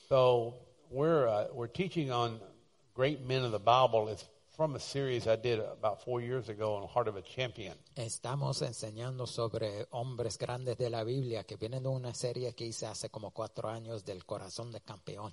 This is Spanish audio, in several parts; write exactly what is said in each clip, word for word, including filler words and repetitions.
So we're uh, we're teaching on great men of the Bible. It's from a series I did about four years ago on Heart of a Champion. Estamos enseñando sobre hombres grandes de la Biblia que vienen de una serie que hice hace como cuatro años del Corazón de Campeón.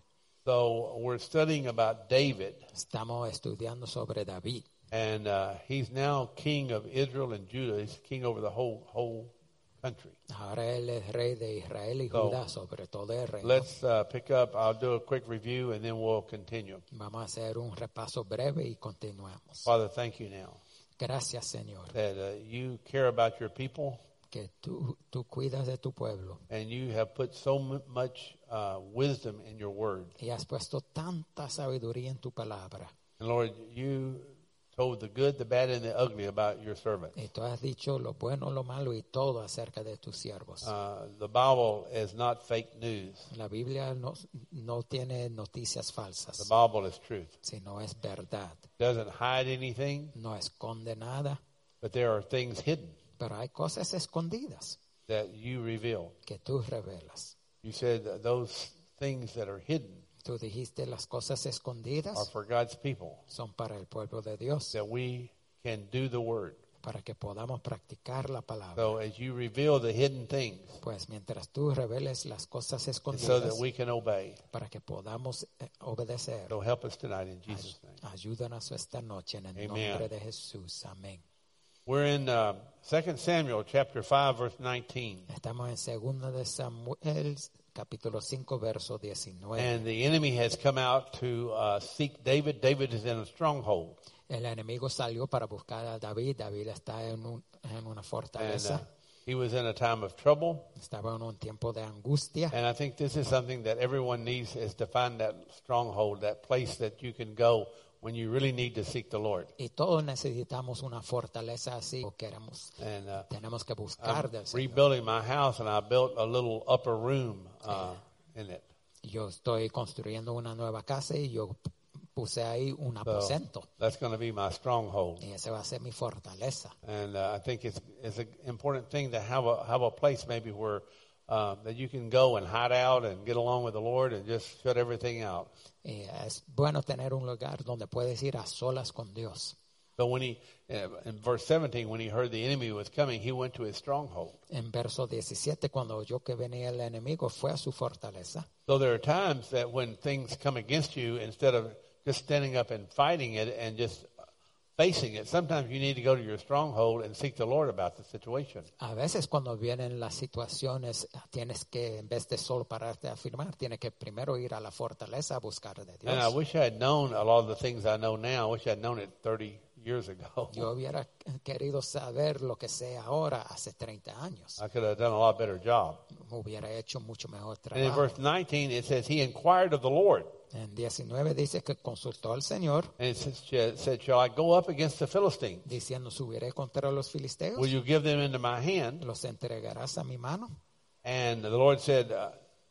So we're studying about David, Estamos estudiando sobre David. and uh, he's now king of Israel and Judah. He's king over the whole whole country. Ahora él es rey de Israel y So, Judá, sobre todo el reino. Let's uh, pick up. I'll do a quick review, and then we'll continue. Vamos a hacer un repaso breve y continuamos. Father, thank you now Gracias, Señor, that uh, you care about your people, que tú, tú cuidas de tu pueblo and you have put so m- much uh, wisdom in your word. y has puesto tanta sabiduría en tu palabra. And Lord, you told the good, the bad, and the ugly about your servants. Y tú has dicho lo bueno, lo malo y todo acerca de tus siervos. Uh, the Bible is not fake news. La Biblia no, no tiene noticias The falsas, Bible is truth. sino es verdad. Doesn't hide anything, No esconde nada, but there are things hidden pero hay cosas escondidas that you reveal. que tú revelas. You said that those things that are hidden Tú dijiste las cosas are escondidas for God's people, son para el pueblo de Dios, that we can do the word. para que podamos practicar la palabra. So as you reveal the hidden things, Pues mientras tú reveles las cosas and so that escondidas, we can obey. para que podamos eh, obedecer, So help us tonight in Jesus' name. ayúdanos esta noche en el Amen. nombre de Jesús. Amén. We're in uh, Second Samuel chapter five, verse nineteen. Estamos en segunda de Samuel, capítulo cinco, verso diecinueve. And the enemy has come out to uh, seek David. David is in a stronghold. El enemigo salió para buscar a David. David está en, un, en una And fortaleza. uh, he was in a time of trouble. Estaba en un tiempo de angustia. And I think this is something that everyone needs, is to find that stronghold, that place that you can go when you really need to seek the Lord. Y todos necesitamos una fortaleza así. O queremos, And uh, tenemos que buscar I'm del Señor. rebuilding my house, and I built a little upper room uh, in it. Yo estoy construyendo una nueva casa y yo puse ahí un So aposento. that's going to be my stronghold. Y ese va a ser mi fortaleza. And uh, I think it's it's an important thing to have a have a place maybe where uh, that you can go and hide out and get along with the Lord and just shut everything out. Y es bueno tener un lugar donde puedes ir a solas con Dios. So when he uh, in verse seventeen, when he heard the enemy was coming, he went to his stronghold. En verso diecisiete, cuando oyó que venía el enemigo, fue a su fortaleza. So there are times that when things come against you, instead of just standing up and fighting it and just facing it, sometimes you need to go to your stronghold and seek the Lord about the situation. A veces cuando vienen las situaciones, tienes que, en vez de solo pararte a afirmar, tienes que primero ir a la fortaleza a buscar de And I Dios. wish I had known a lot of the things I know now. I wish I had known it thirty years ago. Yo hubiera querido saber lo que sé ahora hace treinta años. I could have done a lot better job. Hubiera hecho mucho mejor And in trabajo. verse nineteen, it says, he inquired of the Lord. En diecinueve dice que consultó al Señor, And it says, said, shall I go up against the Philistines? diciendo, subiré contra los filisteos, Will you give them into my hand? los entregarás a mi mano. And the Lord said, uh,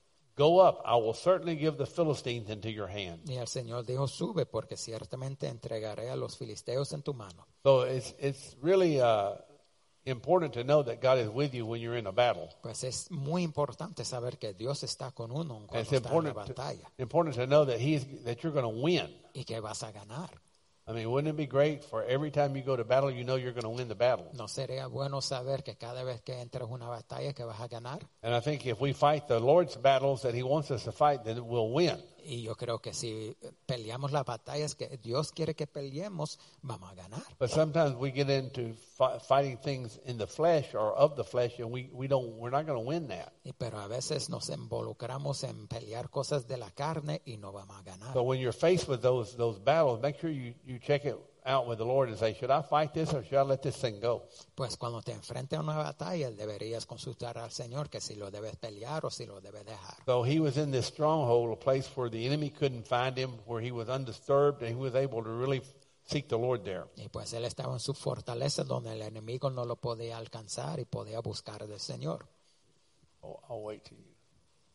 go up. I will certainly give the Philistines into your hand. Y el Señor dijo, sube, porque ciertamente entregaré a los filisteos en tu mano. So it's, it's really uh, important to know that God is with you when you're in a battle. Pues es muy importante saber que Dios está con uno And cuando it's está en la important to, batalla important to know that he's that you're going to win. y que vas a ganar. I mean, wouldn't it be great for every time you go to battle, you know you're going to win the battle? ¿No sería bueno saber que cada vez que entres una batalla que vas a ganar? And I think if we fight the Lord's battles that he wants us to fight, then we'll win. Y yo creo que si peleamos las batallas que Dios quiere que peleemos, vamos a ganar. But sometimes we get into fi- fighting things in the flesh or of the flesh, and we, we don't we're not going to win that. Y pero a veces nos involucramos en pelear cosas de la carne y no vamos a ganar. So when you're faced with those those battles, make sure you, you check it out with the Lord and say, should I fight this or should I let this thing go? Pues cuando te enfrentes a una batalla, deberías consultar al Señor que si lo debes pelear o si lo debes dejar. So he was in this stronghold, a place where the enemy couldn't find him, where he was undisturbed, and he was able to really seek the Lord there. Y pues él estaba en su fortaleza donde el enemigo no lo podía alcanzar y podía buscar del Señor. Oh, I'll wait till you.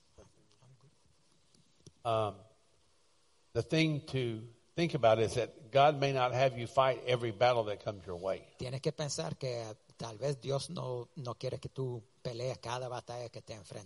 Um, the thing to think about is that God may not have you fight every battle that comes your way. Tienes que pensar que tal vez Dios no, no quiere que tú pelees cada batalla que te enfrente.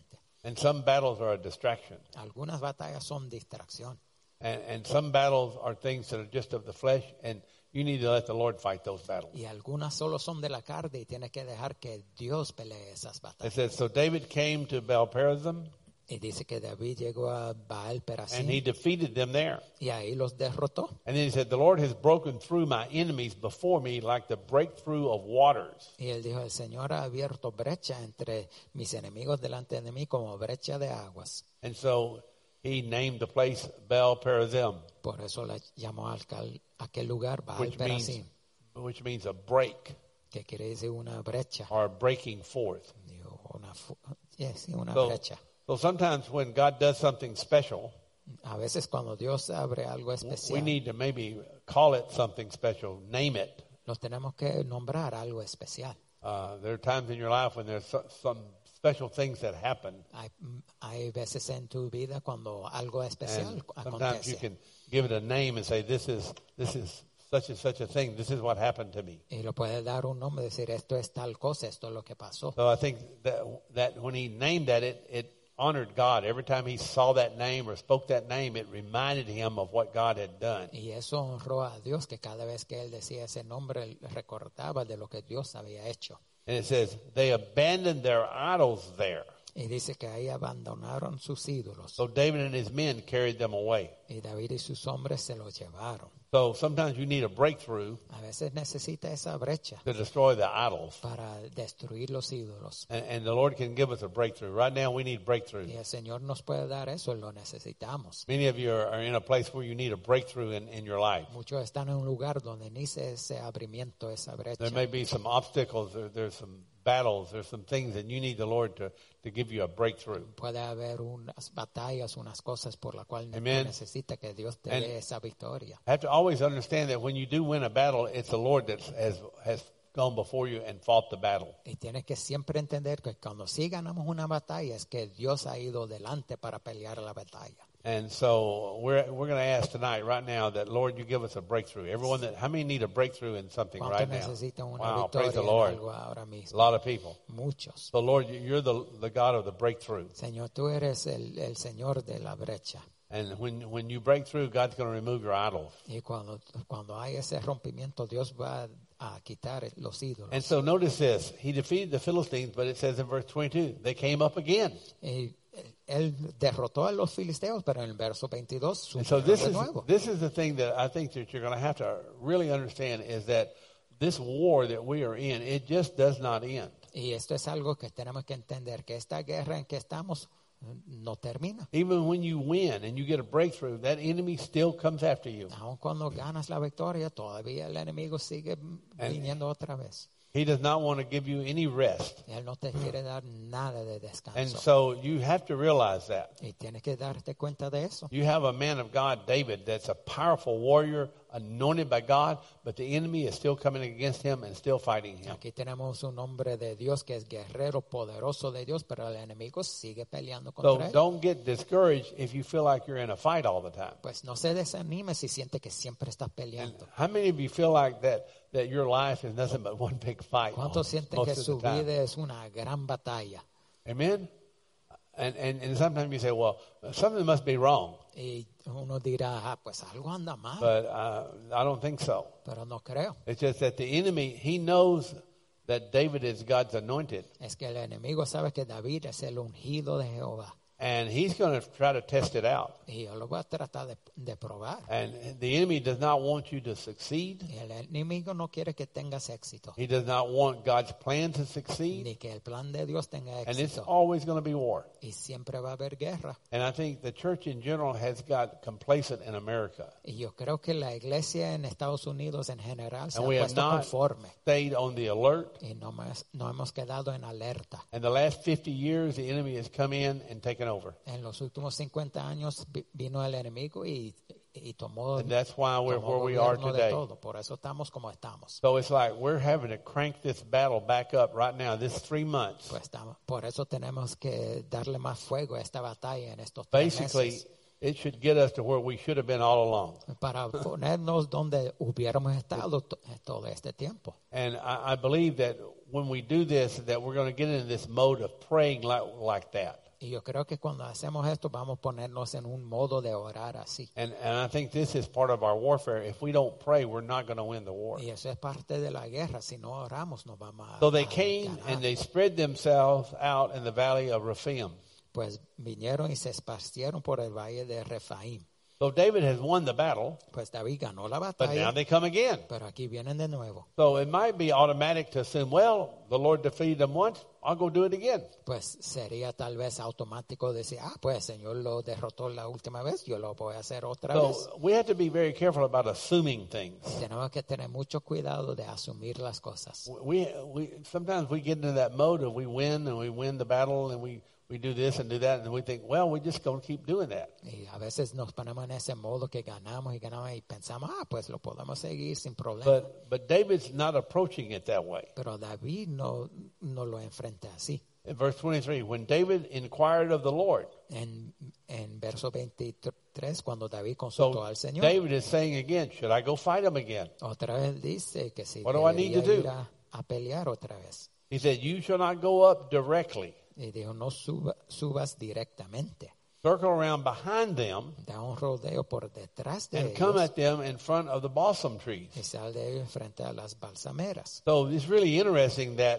And some battles are a distraction. Algunas batallas son distracción. And, and some battles are things that are just of the flesh, and you need to let the Lord fight those battles. Y algunas solo son de la carne y tienes que dejar que Dios pelee esas It batallas. says, so David came to Baal-perazim, Y dice que David llegó a Baal and Perasim he defeated them there. y ahí los derrotó. And then he said, the Lord has broken through my enemies before me like the breakthrough of waters. Y él dijo, el Señor ha abierto brecha entre mis enemigos delante de mí como brecha de aguas. And so he named the place Baal-perazim, Por eso le llamó a aquel, aquel lugar Baal which means, Perasim, which means a break que quiere decir una brecha. or breaking forth. Digo, Una, fu- yes, sí, una So, brecha. so sometimes when God does something special, A veces cuando Dios abre algo we especial, need to maybe call it something special, name it. nos tenemos que nombrar algo especial. Uh, there are times in your life when there's so, some special things that happen, Hay, hay veces en tu vida cuando algo especial and sometimes you acontece. can give it a name and say, "This is this is such and such a thing. This is what happened to me." Y lo puedes dar un nombre, decir esto es tal cosa, esto es lo que pasó. So I think that that when he named that, it it honored God. Every time he saw that name or spoke that name, it reminded him of what God had done. Y eso honró a Dios, que cada vez que él decía ese nombre, él recordaba de lo que Dios había hecho. And it says they abandoned their idols there. Y dice que ahí abandonaron sus ídolos. So David and his men carried them away. Y David y sus hombres se los llevaron. So sometimes you need a breakthrough A veces necesita esa brecha to destroy the idols. para destruir los ídolos. And, and the Lord can give us a breakthrough. Right now we need breakthrough. Y el Señor nos puede dar eso, lo necesitamos. Many of you are, are in a place where you need a breakthrough in, in your life. Muchos están en un lugar donde ni se ese abrimiento, esa brecha. There may be some obstacles, there, there's some battles, there's some things that you need the Lord to, to give you a breakthrough. Puede haber unas batallas, unas cosas por las cuales Amen. necesita que Dios te And- dé esa victoria. I have to always understand that when you do win a battle, it's the Lord that has, has gone before you and fought the battle. Y tienes que siempre entender que cuando sí ganamos una batalla es que Dios ha ido delante para pelear la batalla. And so we're we're going to ask tonight, right now, that Lord, you give us a breakthrough. Everyone that, how many need a breakthrough in something ¿Cuántos right now? necesitan una Wow, victoria praise the en Lord. algo ahora A mismo? lot of people. Muchos. So Lord, you- you're the the God of the breakthrough. Señor, tú eres el, el Señor de la brecha. And when when you break through, God's going to remove your idols. Y cuando, cuando hay ese rompimiento, Dios va a quitar los ídolos. And so notice this: He defeated the Philistines, but it says in verse twenty-two, they came up again. Y él derrotó a los filisteos, pero en el verso veintidós And so subieron this de is nuevo. this is the thing that I think that you're going to have to really understand is that this war that we are in, it just does not end. Y esto es algo que tenemos que entender, que esta guerra en que estamos no termina. Even when you win and you get a breakthrough, that enemy still comes after you. Aun cuando ganas la victoria, todavía el enemigo sigue And- viniendo otra vez. He does not want to give you any rest. Él no te quiere dar nada de And descanso. so you have to realize that. Y tienes que darte cuenta de eso. You have a man of God, David, that's a powerful warrior, anointed by God, but the enemy is still coming against him and still fighting him. Aquí tenemos un hombre de Dios que es guerrero, poderoso de Dios, pero el enemigo sigue peleando So contra él. don't get discouraged if you feel like you're in a fight all the time. Pues no se desanime si siente que siempre estás And peleando. how many of you feel like that, that your life is nothing but one big fight ¿Cuántos sienten most que of su the time? vida es una gran batalla? Amen? And, and, and sometimes you say, well, something must be wrong. Y uno dirá, ah, pues algo anda mal, But uh, I don't think so. pero no creo. It's just that the enemy, he knows that David is God's anointed. Es que el enemigo sabe que David es el ungido de Jehová. And he's going to try to test it out. Y yo lo voy a tratar de, de probar. And the enemy does not want you to succeed. Y el enemigo no quiere que tengas éxito, He does not want God's plan to succeed. ni que el plan de Dios tenga And it's éxito. always going to be war. Y siempre va a haber guerra. And I think the church in general has got complacent in America. Y yo creo que la iglesia en Estados Unidos en general se And ha we have puesto not conforme. stayed on the alert. Y no, más- no hemos quedado en alerta. In the last fifty years, the enemy has come in and taken over. En los últimos cincuenta años vi- vino el enemigo y, y tomó, And that's why we're tomó where we are gobierno de today. todo. Por eso estamos como estamos. So it's like we're having to crank this battle back up right now, this three months. Pues estamos, por eso tenemos que darle más fuego a esta batalla en estos tres Basically, meses. it should get us to where we should have been all along. Para ponernos donde hubiéramos estado to- todo este tiempo. And I, I believe that when we do this, that we're going to get into this mode of praying like, like that. Y yo creo que cuando hacemos esto vamos a ponernos en un modo de orar así. And, and I think this is part of our warfare. If we don't pray, we're not going to win the war. Y eso es parte de la guerra. Si no oramos, no vamos a, So they a came ganar. and they spread themselves out in the valley of Rephaim. Pues vinieron y se esparcieron por el valle de Refaim. So David has won the battle, Pues David ganó la but now batalla, they come again. pero aquí vienen de nuevo. So it might be automatic to assume, well, the Lord defeated them once, I'll go do it again. Pues sería tal vez automático decir, ah, pues el Señor lo derrotó la última vez, yo lo voy a hacer otra vez. So we have to be very careful about assuming things. Tenemos que tener mucho cuidado de asumir las cosas. We, we sometimes we get into that mode of we win and we win the battle and we, we do this and do that and we think, well, we're just going to keep doing that. Y a veces nos ponemos en ese modo que ganamos y ganamos y pensamos, ah, pues lo podemos seguir sin problema. But but David's not approaching it that way. Pero David no, no lo enfrenta así. In verse twenty-three, when David inquired of the Lord, En, en verso veintitrés, cuando David consultó so al Señor, David is saying again, should I go fight him again? otra vez dice que si What do I need to debería do? ir a, a pelear otra vez. He said, you shall not go up directly. Y dijo, no suba- subas directamente. Circle around behind them Da un rodeo por detrás de and come ellos at them in front of the balsam trees. y sal de ellos frente a las balsameras. So it's really interesting that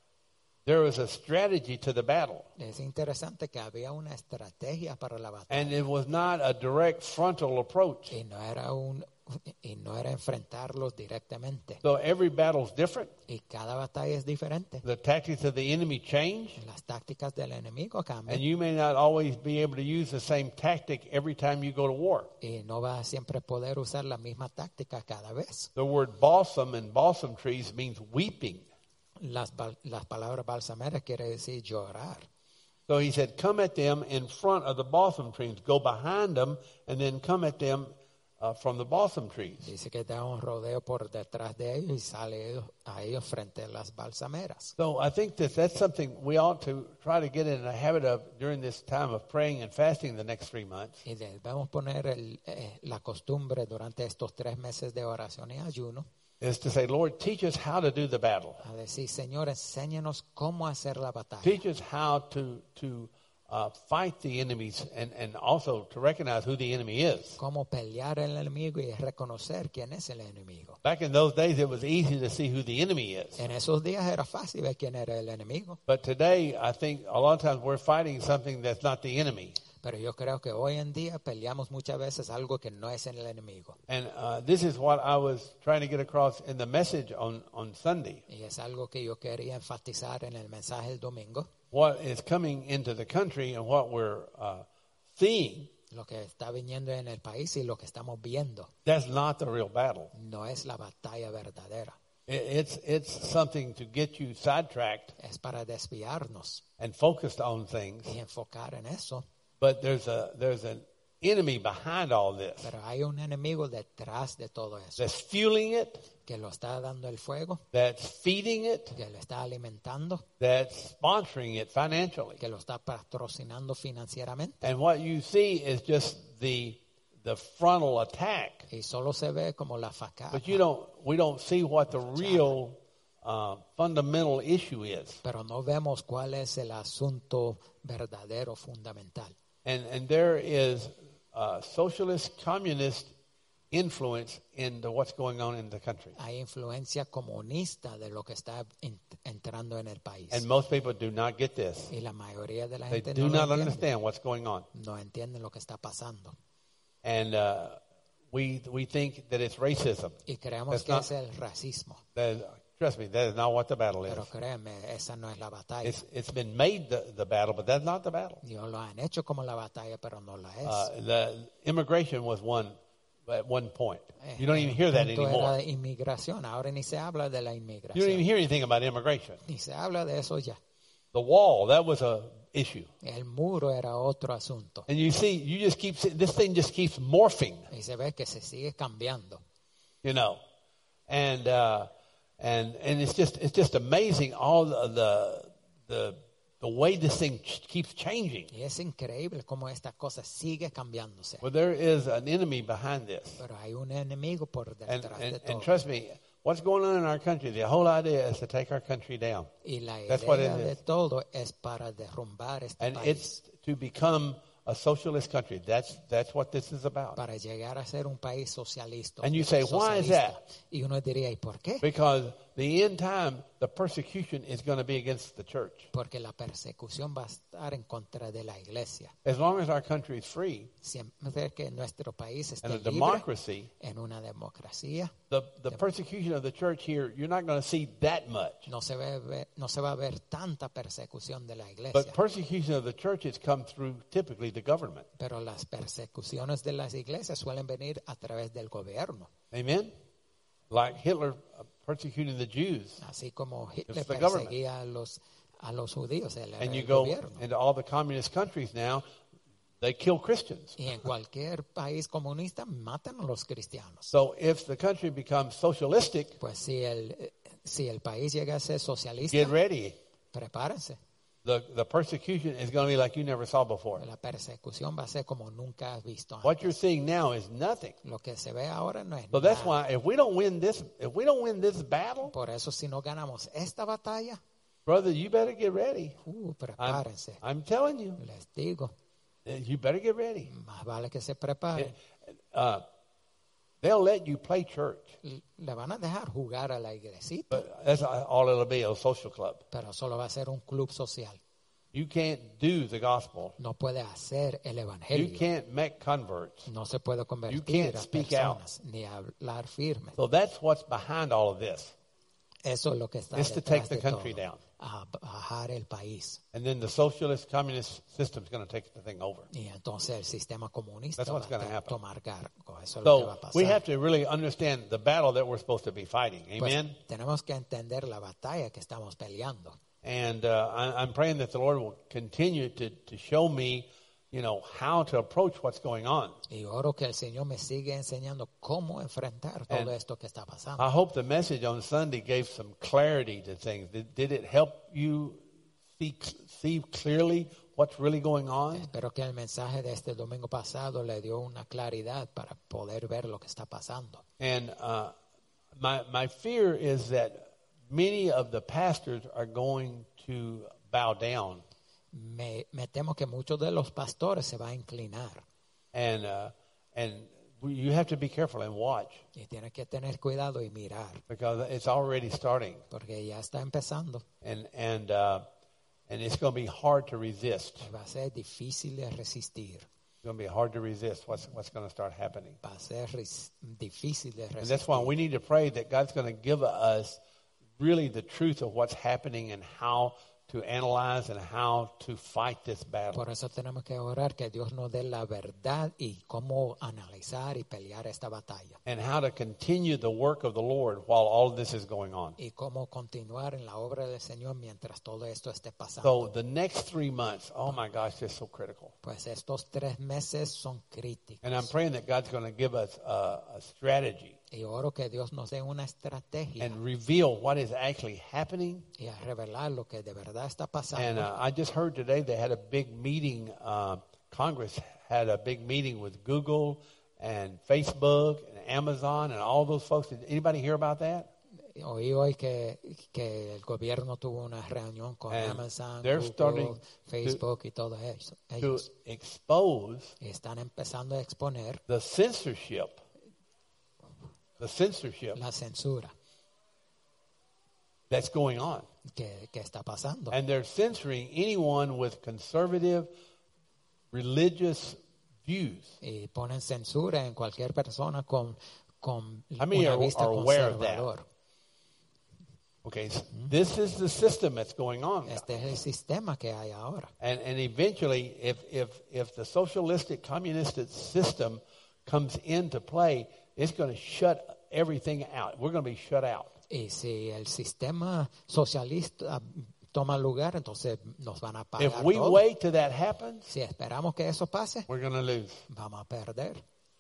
there was a strategy to the battle. Es interesante que había una estrategia para la batalla. And it was not a direct frontal approach. Y no era un y no era enfrentarlos directamente. So every battle's different. Y cada batalla es diferente. The tactics of the enemy change. Las tácticas del enemigo And cambian. you may not always be able to use the same tactic every time you go to war. Y no va a siempre poder usar la misma táctica cada vez. The word balsam and balsam trees means weeping. Las, bal- las palabras balsameras quiere decir llorar. So he said, come at them in front of the balsam trees. Go behind them and then come at them uh, from the balsam trees. Dice que da un rodeo por detrás de ellos y sale ellos- a ellos frente a las balsameras. So I think that that's something we ought to try to get in a habit of during this time of praying and fasting the next three months. Y debemos poner el, eh, la costumbre durante estos tres meses de oración y ayuno Is to say, Lord, teach us how to do the battle. a decir, Señor, enséñanos cómo hacer la batalla. Teach us how to to uh, fight the enemies and, and also to recognize who the enemy is. Cómo pelear el enemigo y reconocer quién es el enemigo. Back in those days, it was easy to see who the enemy is. En esos días era fácil ver quién era el enemigo. But today, I think a lot of times we're fighting something that's not the enemy. Pero yo creo que hoy en día peleamos muchas veces algo que no es el enemigo. And uh, this is what I was trying to get across in the message on, on Sunday. Y es algo que yo quería enfatizar en el mensaje del domingo. What is coming into the country and what we're uh, seeing, Lo que está viniendo en el país y lo que estamos viendo that's not the real battle. no es la batalla verdadera. It, it's, it's something to get you sidetracked Es para desviarnos and focused on things. y enfocar en eso. But there's a there's an enemy behind all this Pero hay un enemigo detrás de todo eso that's fueling it, que lo está dando el fuego, that's feeding it, que lo está alimentando, that's sponsoring it financially. que lo está patrocinando financieramente. And what you see is just the the frontal attack, Y solo se ve como la facada. but you don't we don't see what the real uh, fundamental issue is. Pero no vemos cuál es el asunto verdadero, fundamental. And and there is uh, socialist communist influence into what's going on in the country. Hay influencia comunista de lo que está en- entrando en el país. And most people do not get this. Y la mayoría de la They gente do no lo not entiende. understand what's going on. No entienden lo que está pasando. And uh, we we think that it's racism. Y creemos That's que not- es el racismo. That, trust me, that is not what the battle is. Pero créeme, esa no es la batalla. It's it's been made the, the battle, but that's not the battle. Dios lo han hecho como la batalla, pero no la es. Uh, the immigration was one at one point. Eh, You don't even hear el that punto era anymore. de inmigración. Ahora ni se habla de la You don't even inmigración. hear anything about immigration. Ni se habla de eso ya. The wall, that was a issue. El muro era otro asunto. And you see, you just keep this thing just keeps morphing, Y se ve que se sigue cambiando. you know, and uh, and and it's just it's just amazing all the the the, the way this thing ch- keeps changing. Y es increíble cómo esta cosa sigue cambiándose. Well, there is an enemy behind this, Pero hay un enemigo por and detrás and, de todo. and trust me, what's going on in our country, the whole idea is to take our country down. Y la That's what idea it de is. todo es para derrumbar este And país, it's to become a socialist country. That's that's what this is about. para llegar a ser un país socialista. And you say, why is socialista. that? Y uno diría, ¿y por qué? Because the end time, the persecution is going to be against the church. Porque la persecución va a estar en contra de la iglesia. As long as our country is free Siempre que nuestro país esté and a libre democracy, en una democracia, the, the persecution of the church here, you're not going to see that much. no se, ve, no se va a ver tanta persecución de la But iglesia. persecution of the church has come through typically the government. Pero las persecuciones de las iglesias suelen venir a través del gobierno. Amen? Like Hitler uh, persecuting the Jews. Así como Hitler It's the government. perseguía a los, a los judíos, el, And you el go gobierno. into all the communist countries now, they kill Christians. Y en cualquier país comunista matan a los cristianos. So if the country becomes socialistic, Pues si el, si el país llega a ser socialista, get ready. prepárense. The, the persecution is going to be like you never saw before. La persecución va a ser como nunca has visto antes. What you're seeing now is nothing. Lo que se ve ahora no es So that's nada. why if we don't win this, if we don't win this battle, Por eso si no ganamos esta batalla, brother, you better get ready. uh, I'm, prepárense. I'm telling you, Les digo, you better get ready. más vale que se preparen. Uh, they'll let you play church, Le van a dejar jugar a la iglesita, but that's all it'll be, a social club. pero solo va a ser un club social. You can't do the gospel. No puede hacer el You evangelio. can't make converts. No se puede You convertir can't a speak personas ni hablar firme. So that's what's behind all of this. Eso es lo que está It's to detrás take the de country todo. down. A bajar el país. And then the socialist communist system is going to take the thing over. Y entonces el sistema comunista That's va what's gonna a happen. tomar cargo. Eso es lo que va a So pasar. we have to really understand the battle that we're supposed to be fighting. Pues, Amen. tenemos que entender la batalla que estamos peleando. And uh, I, I'm praying that the Lord will continue to, to show me, you know, how to approach what's going on. Y oro que el Señor me siga enseñando cómo enfrentar todo And esto que está pasando. I hope the message on Sunday gave some clarity to things. Did, did it help you see, see clearly what's really going on? Espero que el mensaje de este domingo pasado le dio una claridad para poder ver lo que está pasando. And uh, my, my fear is that many of the pastors are going to bow down. Me, me temo que muchos de los pastores se van a inclinar And, uh, and you have to be careful and watch y tienen que tener cuidado y mirar because it's already starting. porque ya está empezando And, and, uh, and it's going to be hard to resist. y va a ser difícil de resistir. It's going to be hard to resist what's, what's going to start happening. Va a ser ris- difícil de And that's why resistir. we need to pray that God's going to give us really the truth of what's happening and how to analyze and how to fight this battle. Por eso tenemos que orar que Dios nos dé la verdad y cómo analizar y pelear esta batalla. And how to continue the work of the Lord while all of this is going on. Y cómo continuar en la obra del Señor mientras todo esto esté pasando. So the next three months, oh my gosh, they're so critical. Pues estos tres meses son críticos. And I'm praying that God's going to give us a, a strategy Y oro que Dios nos dé una estrategia and reveal what is actually happening. y a revelar lo que de verdad está And pasando. uh, I just heard today they had a big meeting. Uh, Congress had a big meeting with Google and Facebook and Amazon and all those folks. Did anybody hear about that? Oí hoy que, que el gobierno tuvo una reunión con And Amazon, they're Google, starting Facebook y todo eso. To Ellos expose están empezando a exponer the censorship, the censorship la censura that's going on. que, que está pasando. And they're censoring anyone with conservative religious views. Y ponen censura en cualquier persona con, con How many una are- vista are aware of that? conservador. Okay, so this is the system that's going on. Este es el sistema que hay ahora. And, and eventually, if, if, if the socialistic, communistic system comes into play, it's going to shut everything out. We're going to be shut out. Y si el sistema socialista toma lugar, entonces nos van a If pagar we todo. wait till that happens, Si esperamos que eso pase, we're going to lose. vamos a perder.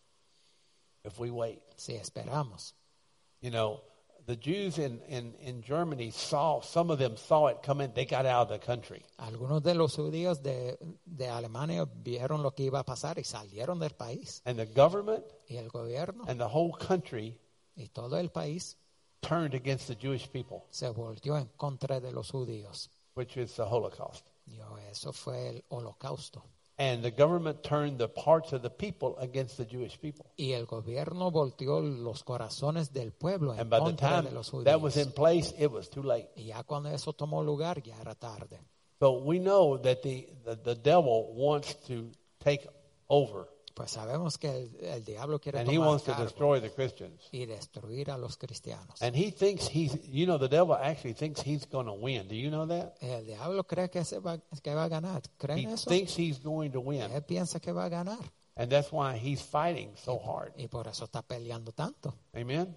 If we wait. Si esperamos. You know, the Jews in, in, in Germany saw, some of them saw it coming, they got out of the country. Algunos de los judíos de, de Alemania vieron lo que iba a pasar y salieron del país. And the government Y el gobierno and the whole country y todo el país turned against the Jewish people, se volvió en contra de los judíos. which is the Holocaust. Y eso fue el holocausto. And the government turned the hearts of the people against the Jewish people. Y el gobierno volteó los corazones del pueblo en And by the contra time de los that was judíos. in place, it was too late. Y ya cuando eso tomó lugar, ya era tarde. So we know that the, the, the devil wants to take over, Pues sabemos que el, el diablo quiere and he tomar wants to cargo destroy the Christians. y destruir a los cristianos. And he thinks he's, you know, the devil actually thinks he's going to win. Do you know that? El diablo cree que, se va, que va a ganar. ¿Creen He eso? thinks he's going to win. Él piensa que va a ganar. And that's why he's fighting so hard. Y por eso está peleando tanto. Amen?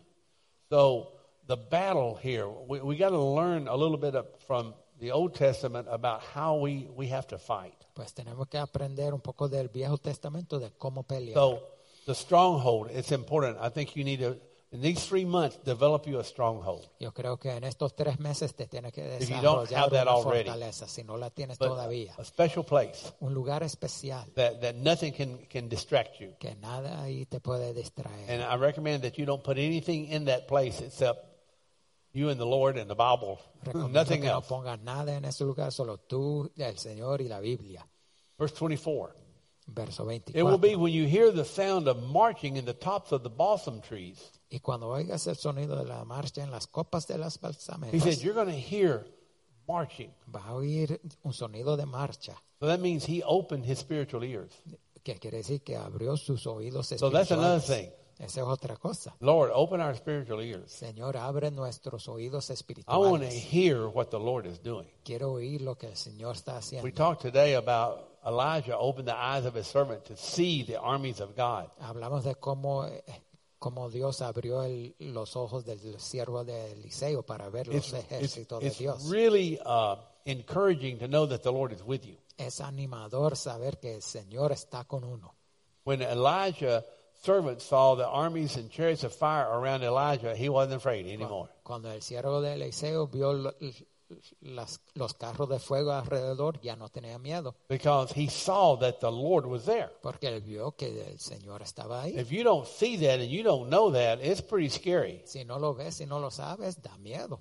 So the battle here, we, we got to learn a little bit of, from the Old Testament about how we, we have to fight. Pues tenemos que aprender un poco del Viejo Testamento de cómo pelear. So the stronghold, it's important. I think you need to, in these three months, develop you a stronghold. Yo creo que en estos tres meses te tienes que If you don't desarrollar have that una already. fortaleza, si no la tienes But todavía. a special place Un lugar especial that, that nothing can, can distract you. que nada ahí te puede distraer. And I recommend that you don't put anything in that place except you and the Lord and the Bible. Recomiendo Nothing que no else. pongas nada en ese lugar, solo tú, el Señor y la Biblia. Verse twenty-four. Verso It will be veinticuatro. when you hear the sound of marching in the tops of the balsam trees. Y cuando oigas el sonido de la marcha en las copas de las He balsameras, said, you're going to hear marching. vas a oír un sonido de marcha, So that means he opened his spiritual ears. que quiere decir que abrió sus oídos So that's another espirituales. thing. Esa es otra cosa. Lord, open our spiritual ears. Señor, abre nuestros oídos I want to espirituales. hear what the Lord is doing. Quiero oír lo que el Señor está We haciendo. talked today about Elijah opened the eyes of his servant to see the armies of God. Hablamos de cómo, eh, cómo Dios abrió el- los ojos del siervo de Eliseo para ver los It's, it's, ejércitos de it's Dios. really uh, encouraging to know that the Lord is with you. Es animador saber que el Señor está con uno. When Elijah's servant saw the armies and chariots of fire around Elijah, he wasn't afraid anymore. Cuando el siervo de Eliseo vio lo- las- los carros de fuego alrededor, ya no tenía miedo, Because he saw that the Lord was there. porque él vio que el Señor estaba ahí. If you don't see that and you don't know that, it's pretty scary. Si no lo ves, si no lo sabes, da miedo.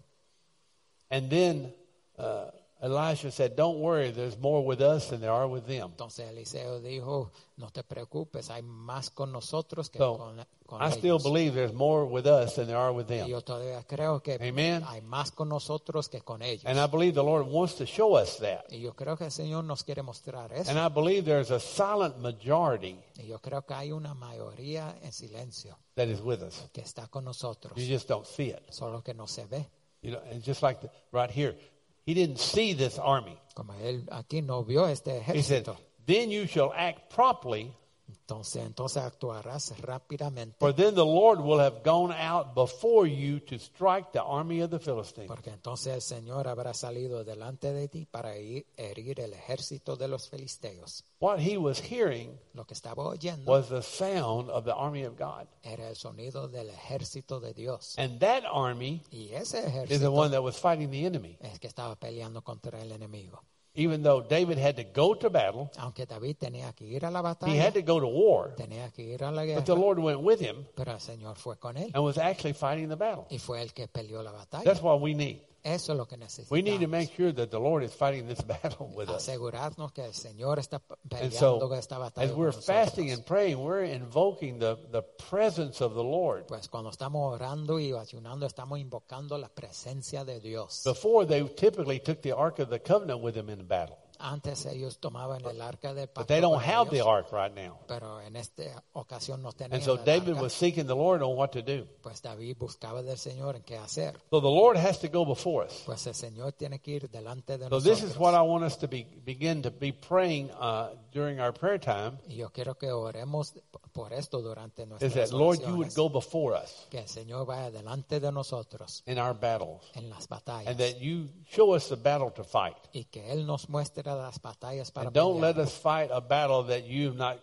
And then uh, Elisha said, don't worry, there's more with us than there are with them. Entonces Eliseo dijo, no te preocupes, hay más con nosotros que So, con, con I still ellos. believe there's more with us than there are with Y them. yo todavía creo que Amen. hay más con nosotros que con ellos. And I believe the Lord wants to show us that. Y yo creo que el Señor nos quiere mostrar eso. And I believe there's a silent majority Y yo creo que hay una mayoría en silencio that is with us. que está con nosotros, You just don't see it. solo que no se ve. You know, and just like the, right here, he didn't see this army. Como él aquí no vio este He said, ejército, then you shall act properly, entonces, entonces actuarás rápidamente, for then the Lord will have gone out before you to strike the army of the Philistines. porque entonces el Señor habrá salido delante de ti para ir herir el ejército de los filisteos. What he was hearing Lo que estaba oyendo was the sound of the army of God. era el sonido del ejército de Dios. And that army Y ese is the ejército one that was fighting the enemy. es que estaba peleando contra el enemigo. Even though David had to go to battle, Aunque David tenía que ir a la he batalla, had to go to war, tenía que ir a la but the guerra, Lord went with him pero el Señor fue con él and was actually fighting the battle. y fue el que peleó la batalla. That's what we need. Eso es lo que We need to necesitamos. make sure that the Lord is fighting this battle with us. Asegurarnos que el Señor está And peleando so, esta batalla as con we're nosotros. fasting and praying, we're invoking the, the presence of the Lord. Pues cuando estamos orando y ayunando, estamos invocando la presencia de Dios. Before, they typically took the Ark of the Covenant with them in battle. Antes ellos tomaban el arca de But pacto they don't con have the ellos, Ark right now. pero en esta ocasión no tenían And so el David arca. was seeking the Lord on what to do. Pues David buscaba del Señor en qué hacer. So the Lord has to go before us. Pues el Señor tiene que ir delante de So nosotros. this is what I want us to be, begin to be praying uh, during our prayer time, Y yo quiero que oremos por esto durante is nuestras that, Lord, you would oraciones. go before us Que el Señor vaya delante de nosotros in our battles. en las batallas. And that you show us the battle to fight. Y que Él nos muestre las batallas para And don't pelear. let us fight a battle that you've not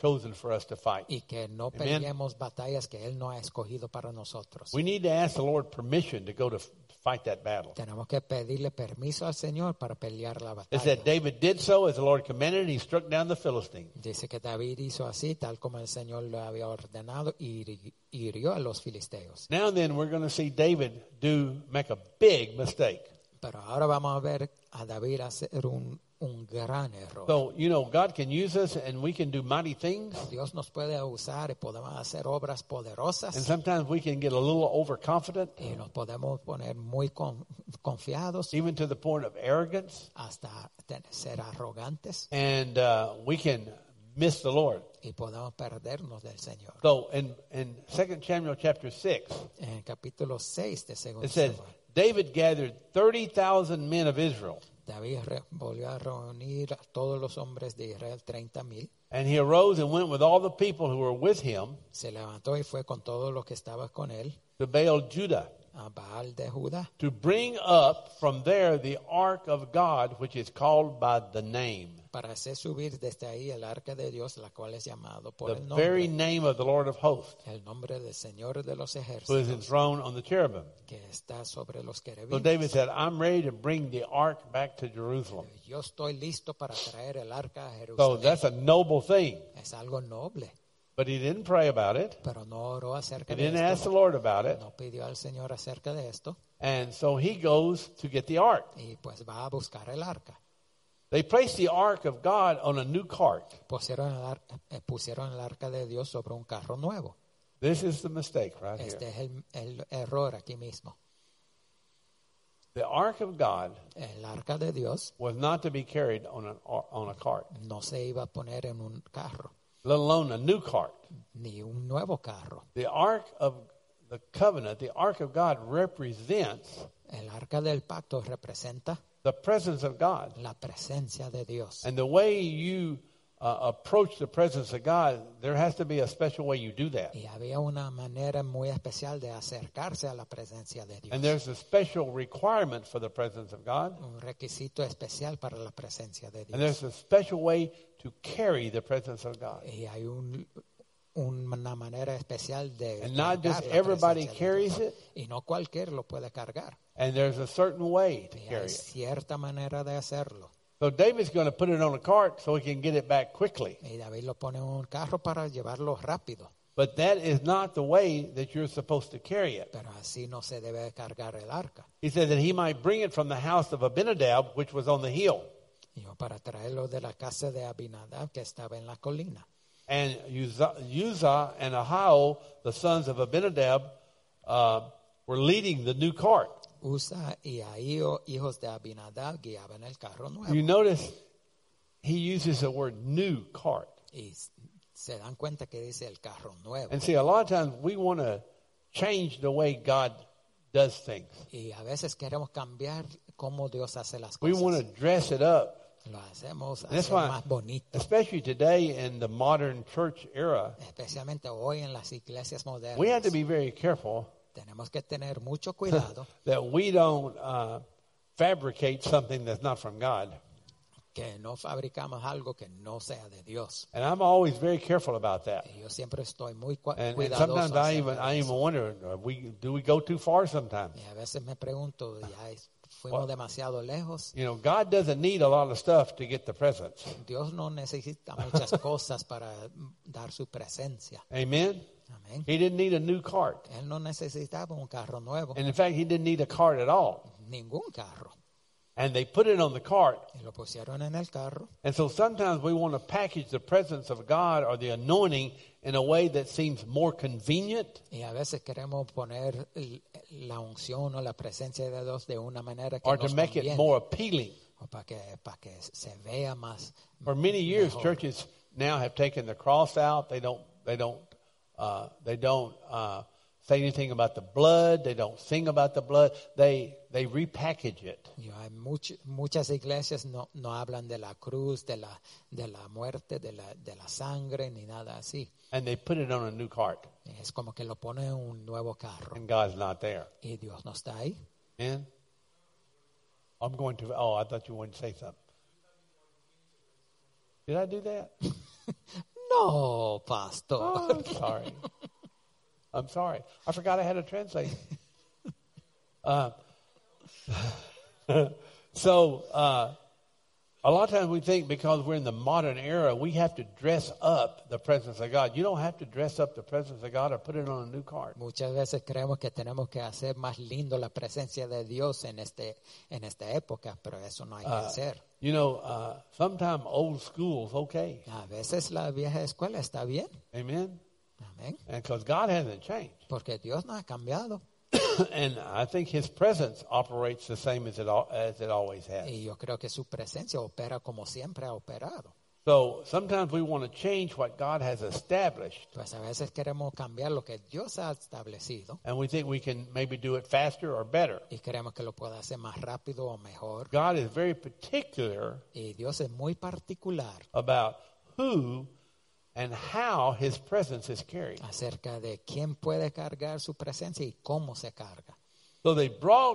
chosen for us to fight. y que no Amen. peleemos batallas que Él no ha escogido para nosotros. We need to ask the Lord permission to go to f- fight that battle. Tenemos que pedirle permiso al Señor para pelear la It batalla. said David did so as the Lord commanded, and he struck down the Philistines. Dice que David hizo así, tal como el Señor lo había ordenado, y hiri- hirió a los filisteos. Now and then we're going to see David do make a big mistake. Pero ahora vamos a ver a David hacer un, un gran error. So, you know, God can use us and we can do mighty things. Dios nos puede usar y podemos hacer obras poderosas. And sometimes we can get a little overconfident, Y nos podemos poner muy con- confiados even to the point of arrogance. hasta ten- ser arrogantes And uh, we can miss the Lord. y podemos perdernos del Señor. So in, in Second Samuel chapter six, En el capítulo seis de segundo it says, Samuel, David gathered thirty thousand men of Israel. David re- volvió a reunir a todos los hombres de Israel, treinta mil. And he arose and went with all the people who were with him Se levantó y fue con todos los que estaban con él to Baal Judah, a Baal de Judá to bring up from there the ark of God, which is called by the name, para hacer subir desde ahí el arca de Dios, la cual es llamado por the el nombre, very name of the Lord of hosts, el nombre del Señor de los who is ejércitos, enthroned on the cherubim. que está sobre los So querubines. David said, I'm ready to bring the ark back to Jerusalem. Yo estoy listo para traer el arca a So Jerusalén. that's a noble thing. Es algo noble, But he didn't pray about it. pero no oró acerca He de didn't ask the esto. Lord about it. No pidió al Señor acerca de esto. And so he goes to get the ark. Y pues va a buscar el arca. They placed the ark of God on a new cart. Pusieron el, ar- eh, pusieron el arca de Dios sobre un carro nuevo. This is the mistake right Este here. es el, el error aquí mismo. The ark of God El arca de Dios was not to be carried on a, on a cart, no se iba a poner en un carro, let alone a new cart. ni un nuevo carro. The ark of the covenant, the ark of God represents El arca del pacto representa the presence of God. la presencia de Dios. And the way you uh, approach the presence of God, there has to be a special way you do that. Y había una manera muy especial de acercarse a la presencia de Dios. And there's a special requirement for the presence of God. Un requisito especial para la presencia de And Dios. there's a special way to carry the presence of God. Y hay un, una manera especial de And not cargar just la everybody presencia de carries Dios. it. Y no cualquiera lo puede cargar. And there's a certain way to Y carry hay it. cierta manera de hacerlo. So David's going to put it on a cart so he can get it back quickly. Y David lo pone en un carro para llevarlo rápido. But that is not the way that you're supposed to carry it. Pero así no se debe cargar el arca. He said that he might bring it from the house of Abinadab, which was on the hill. Y yo para traerlo de la casa de Abinadab que estaba en la colina. And Uzzah, Uzzah and Ahio, the sons of Abinadab, uh, were leading the new cart. Usa y Ahío, hijos de Abinadab, guiaban el carro nuevo. You notice he uses the word new cart. Y se dan cuenta que dice el carro nuevo. And see, a lot of times we want to change the way God does things. Y a veces queremos cambiar cómo Dios hace las We want to cosas. dress it up. Lo hacemos That's hacer why, más bonito. especially today in the modern church era, Especialmente hoy en las iglesias modernas. we have to be very careful Tenemos que tener mucho cuidado that we don't uh, fabricate something that's not from God. que no fabricamos algo que no sea de Dios. And I'm always very careful about that. Y yo siempre estoy muy cua- And, and cuidadoso. sometimes I acerca even de I eso. even wonder, uh, we do we go too far sometimes? Y a veces me pregunto, ya es- fuimos demasiado lejos. You know, God doesn't need a lot of stuff to get the presence. Dios no necesita muchas cosas para dar su presencia. Amen. Amén. He didn't need a new cart, Él no necesitaba un carro nuevo, and in fact, he didn't need a cart at all. ningún carro. And they put it on the cart. Y lo pusieron en el carro. And so sometimes we want to package the presence of God or the anointing in a way that seems more convenient. Y a veces queremos poner el- la unción o la presencia de Dios de una manera que Or to nos make it conviene, more appealing. o para que, para que se vea más. For many years, mejor. churches now have taken the cross out. They don't. They don't. Uh, they don't uh, say anything about the blood. They don't sing about the blood. They they repackage it. Y hay much- muchas iglesias no, no hablan de la cruz, de la, de la muerte, de la, de la sangre, ni nada así. And they put it on a new cart, Es como que lo ponen en un nuevo carro. and God's not there. Y Dios no está ahí. Amen. I'm going to. Oh, I thought you wanted to say something. Did I do that? No, pastor. Oh, I'm sorry. I'm sorry. I forgot I had a translator. Uh, so, uh, a lot of times we think because we're in the modern era, we have to dress up the presence of God. You don't have to dress up the presence of God or put it on a new card. Muchas veces creemos que tenemos que hacer más lindo la presencia de Dios en este en esta época, pero eso no hay que Uh, hacer. you know, uh, sometimes old school's okay. A veces la vieja escuela está bien, Amen? amén, And because God hasn't changed. porque Dios no ha cambiado. And I think his presence operates the same as it, al- as it always has. Y yo creo que su presencia opera como siempre ha operado. So sometimes we want to change what God has established. Pues a veces queremos cambiar lo que Dios ha establecido And we think we can maybe do it faster or better. y creemos que lo puede hacer más rápido o mejor. God is very particular Y Dios es muy particular about who and how his presence is carried. acerca de quién puede cargar su presencia y cómo se carga. So they brought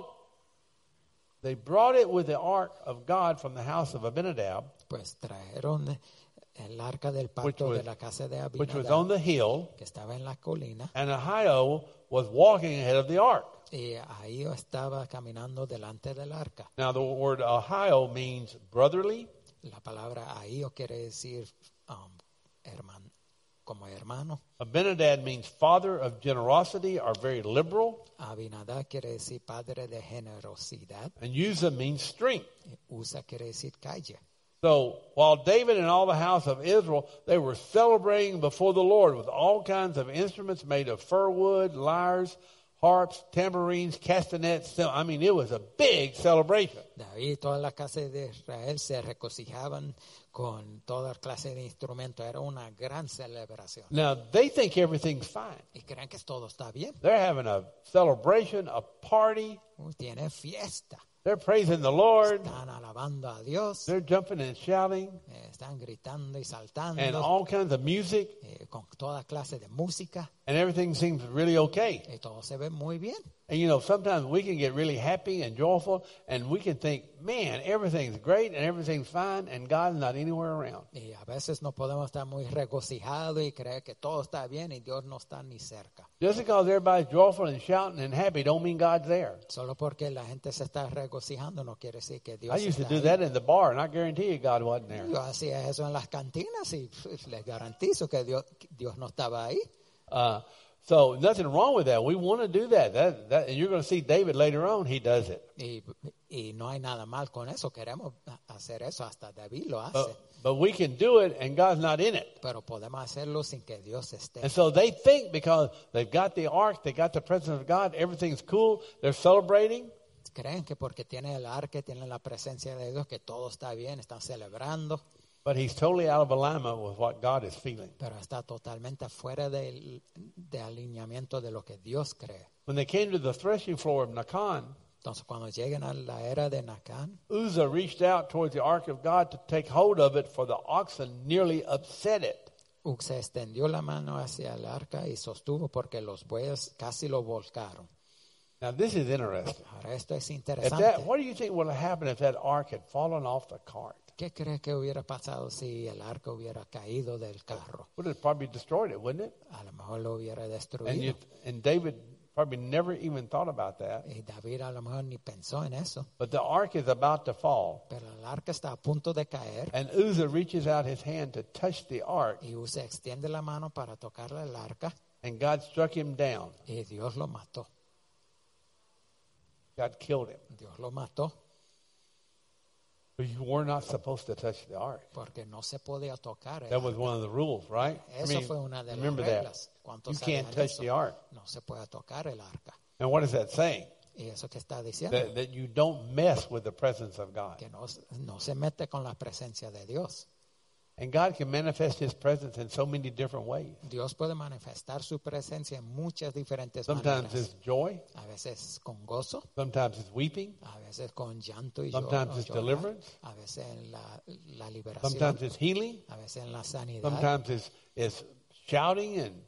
they brought it with the ark of God from the house of Abinadab, Pues trajeron el arca del Which pacto was- de la casa de which was on Abinadab, the hill, que estaba en la colina, and Ahio was walking ahead of the ark. y ahí yo estaba caminando delante del arca. Now the word Ahio means brotherly, La palabra ahí quiere decir um, hermano, como hermano. Abinadab means father of generosity or very liberal, Abinadab quiere decir padre de generosidad. and Uzzah means strength. Usa quiere decir calle. So while David and all the house of Israel, they were celebrating before the Lord with all kinds of instruments made of fir wood, lyres, harps, tambourines, castanets. So, I mean, it was a big celebration. David y toda la casa de Israel se regocijaban con toda clase de instrumentos. Era una gran celebración. Now, they think everything's fine. Y creen que todo está bien. They're having a celebration, a party. Uh, Tienen fiesta. They're praising the Lord. Están alabando a Dios. They're jumping and shouting eh, Están gritando y saltando. and all kinds of music, eh, con toda clase de música. and everything seems really okay. Y todo se ve muy bien. And you know, sometimes we can get really happy and joyful, and we can think, man, everything's great and everything's fine, and God's not anywhere around. Y a veces no podemos estar muy regocijados y creer que todo está bien y Dios no está ni cerca. Just because everybody's joyful and shouting and happy don't mean God's there. Solo porque la gente se está regocijando no quiere decir que Dios I used to está do ahí. that in the bar, and I guarantee you God wasn't there. Yo hacía eso en las cantinas y pues, les garantizo que Dios, Dios no estaba ahí. Uh, so nothing wrong with that. We want to do that. That, that. And you're going to see David later on, he does it. Y, y no hay nada mal con eso. Queremos hacer eso. Hasta David lo hace. But, but we can do it, and God's not in it. Pero podemos hacerlo sin que Dios esté. And so they think because they've got the ark, they got the presence of God, everything's cool, they're celebrating. Creen que porque tienen el arca, tienen la presencia de Dios, que todo está bien, están celebrando. But he's totally out of alignment with what God is feeling. Pero está totalmente fuera de, de alineamiento de lo que Dios cree. When they came to the threshing floor of Nakan, Entonces, cuando lleguen a la era de Nacán, Uzzah reached out towards the ark of God to take hold of it, for the oxen nearly upset it. Uxa extendió la mano hacia el arca y sostuvo porque los bueyes casi lo volcaron. Now this is interesting. Ahora esto es If interesante. that, what do you think would have happened if that ark had fallen off the cart? ¿Qué crees que hubiera pasado si el arca hubiera caído del carro? Would have probably destroyed it, wouldn't it? A lo mejor lo hubiera And, destruido. you, and David probably never even thought about that. Y David a lo mejor ni pensó en eso. But the ark is about to fall. Pero el arca está a punto de caer And Uzzah reaches out his hand to touch the ark, y Usa extiende la mano para tocarle el arca and God struck him down. y Dios lo mató. God killed him. Dios lo mató But you were not supposed to touch the ark. porque no se podía tocar el That was arca. one of the rules, right? I Eso mean, fue una de las remember reglas. that. ¿Cuántos You can't sabían touch eso? the ark. No se puede tocar el arca. And what is that saying? Y eso que está diciendo, That, that you don't mess with the presence of God. que no, no se mete con la presencia de Dios. And God can manifest his presence in so many different ways. Dios puede manifestar su presencia en muchas diferentes Sometimes maneras. it's joy. A veces con gozo, Sometimes it's weeping. a veces con llanto y llor- Sometimes it's llorar, deliverance. a veces en la, la liberación, Sometimes it's healing. a veces en la sanidad, Sometimes it's, it's shouting and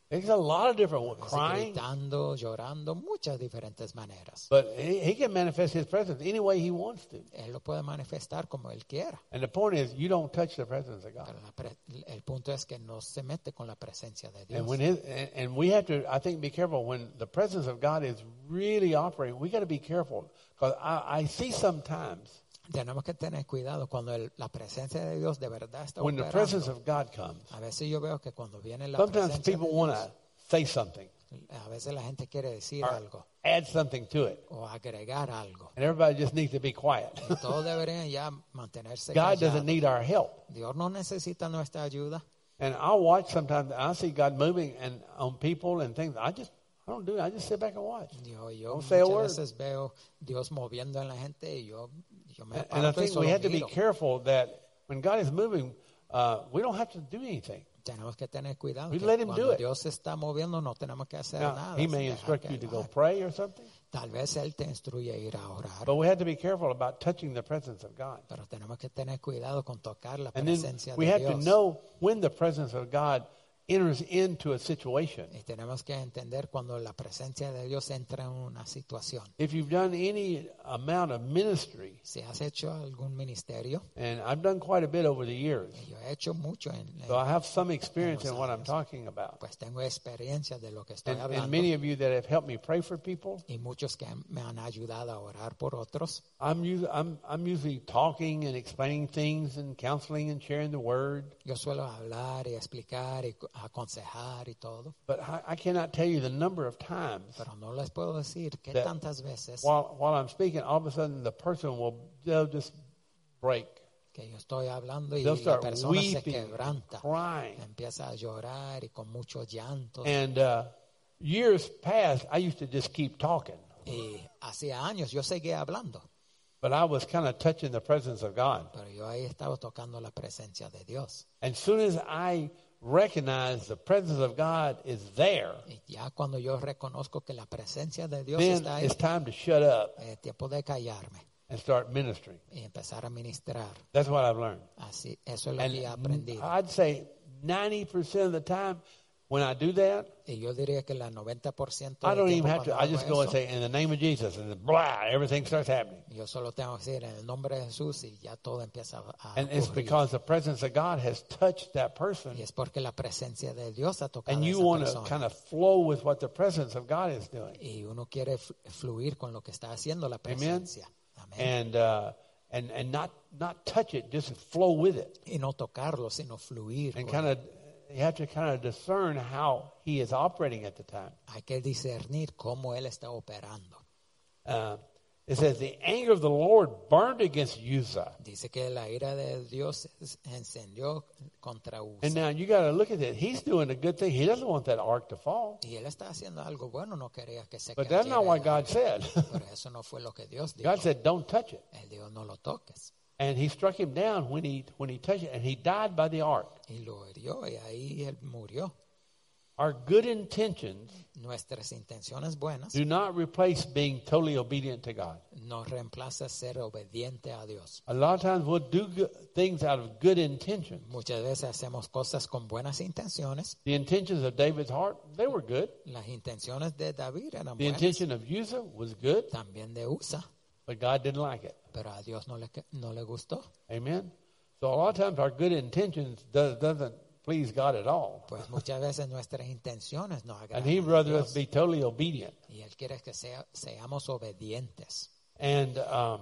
There's a lot of different A veces crying, gritando, llorando, muchas diferentes maneras. but he, he can manifest his presence any way he wants to. Él lo puede manifestar como él quiera. And the point is, you don't touch the presence of God. Pero la pre- el punto es que no se mete con la presencia de Dios. And when his, and, and we have to, I think, be careful when the presence of God is really operating. We got to be careful because I, I see sometimes Tenemos que tener cuidado cuando el- la presencia de Dios de verdad está when the operando. presence of God comes. A veces yo veo que cuando viene la Sometimes presencia people de want Dios, to say something a veces la gente quiere decir or algo add something to it, o agregar algo. and everybody just needs to be quiet. Y todos deberían ya mantenerse God doesn't callados. need our help. Dios no necesita nuestra ayuda. And I'll watch sometimes. I see God moving and on people and things. I just I don't do it. I just sit back and watch. Yo, yo Don't say a muchas word. veces veo Dios moviendo en la gente y yo, yo me And, and I aparto y think we solo have to be miro. careful that when God is moving, uh, we don't have to do anything. Tenemos que tener cuidado. We Que let him cuando do it. Dios se está moviendo no tenemos que hacer Now, nada. He may sin dejar instruct que you to él go haga. pray or something, Tal vez Él te instruye a ir a orar, but we have to be careful about touching the presence of God. pero tenemos que tener cuidado con tocar la And then presencia we de have to Dios. know when the presence of God enters into a situation. Y tenemos que entender cuando la presencia de Dios entra en una situación. If you've done any amount of ministry, Si has hecho algún ministerio, and I've done quite a bit over the years, y yo he hecho mucho, en, en- so I have some experience in what I'm talking about. pues tengo experiencia de lo que estoy And, and hablando. many of you that have helped me pray for people, Y muchos que me han ayudado a orar por otros. I'm, us- I'm, I'm usually talking and explaining things and counseling and sharing the word. Yo suelo hablar y explicar y co- aconsejar y todo, But I, I cannot tell you the number of times pero no les puedo decir que That- tantas veces while, while I'm speaking, all of a sudden the person will they'll just break. que yo estoy hablando y They'll la start persona se weeping, quebranta, crying. empieza a llorar y con muchos llantos. And uh, years past, I used to just keep talking. Y hacía años yo seguía hablando, But I was kind of touching the presence of God. pero yo ahí estaba tocando la presencia de Dios. And as soon as I recognize the presence of God is there, Y ya cuando yo reconozco que la presencia de Dios then está ahí, it's time to shut up es tiempo de callarme and start ministering. y empezar a ministrar. That's what I've learned. Así, eso es lo And que he aprendido. I'd say ninety percent of the time when I do that, Y yo diría que el noventa por ciento I del don't tiempo even have to, cuando I just hago go and eso, say, in the name of Jesus, and then blah, everything starts happening. yo solo tengo que decir en el nombre de Jesús y ya todo empieza a And it's ocurrir. because the presence of God has touched that person, Y es porque la presencia de Dios ha tocado and a you esa want to persona. kind of flow with what the presence of God is doing. Y uno quiere fl- fluir con lo que está haciendo la presencia. Amén. And, uh, and, and not, not touch it, just flow with it. Y no tocarlo, sino fluir. And con kind of, you have to kind of discern how he is operating at the time. Hay que discernir cómo Él está operando. Uh, it says, the anger of the Lord burned against Uzzah. Dice que la ira de Dios se encendió contra Usa. And now you got to look at it. He's doing a good thing. He doesn't want that ark to fall. Y Él está haciendo algo bueno, no quería que se But that's cayera not what el God arca. said. Pero eso no fue lo que Dios dijo. God said, don't touch it. Él dijo, no lo toques. And he struck him down when he, when he touched it, and he died by the ark. Y lo hirió y ahí él murió. Our good intentions Nuestras intenciones buenas do not replace being totally obedient to God. no reemplaza ser obediente a Dios. A lot of times we'll do good things out of good intentions. Muchas veces hacemos cosas con buenas intenciones. The intentions of David's heart, they were good. Las intenciones de David eran The buenas, intention of Uzzah was good, también de Usa, but God didn't like it. pero a Dios no le, no le gustó. Amen. So a lot of times our good intentions does, doesn't please God at all. Pues muchas veces nuestras intenciones no And agradan he'd a rather Dios. us be totally obedient. Y Él quiere que sea, seamos obedientes. And um,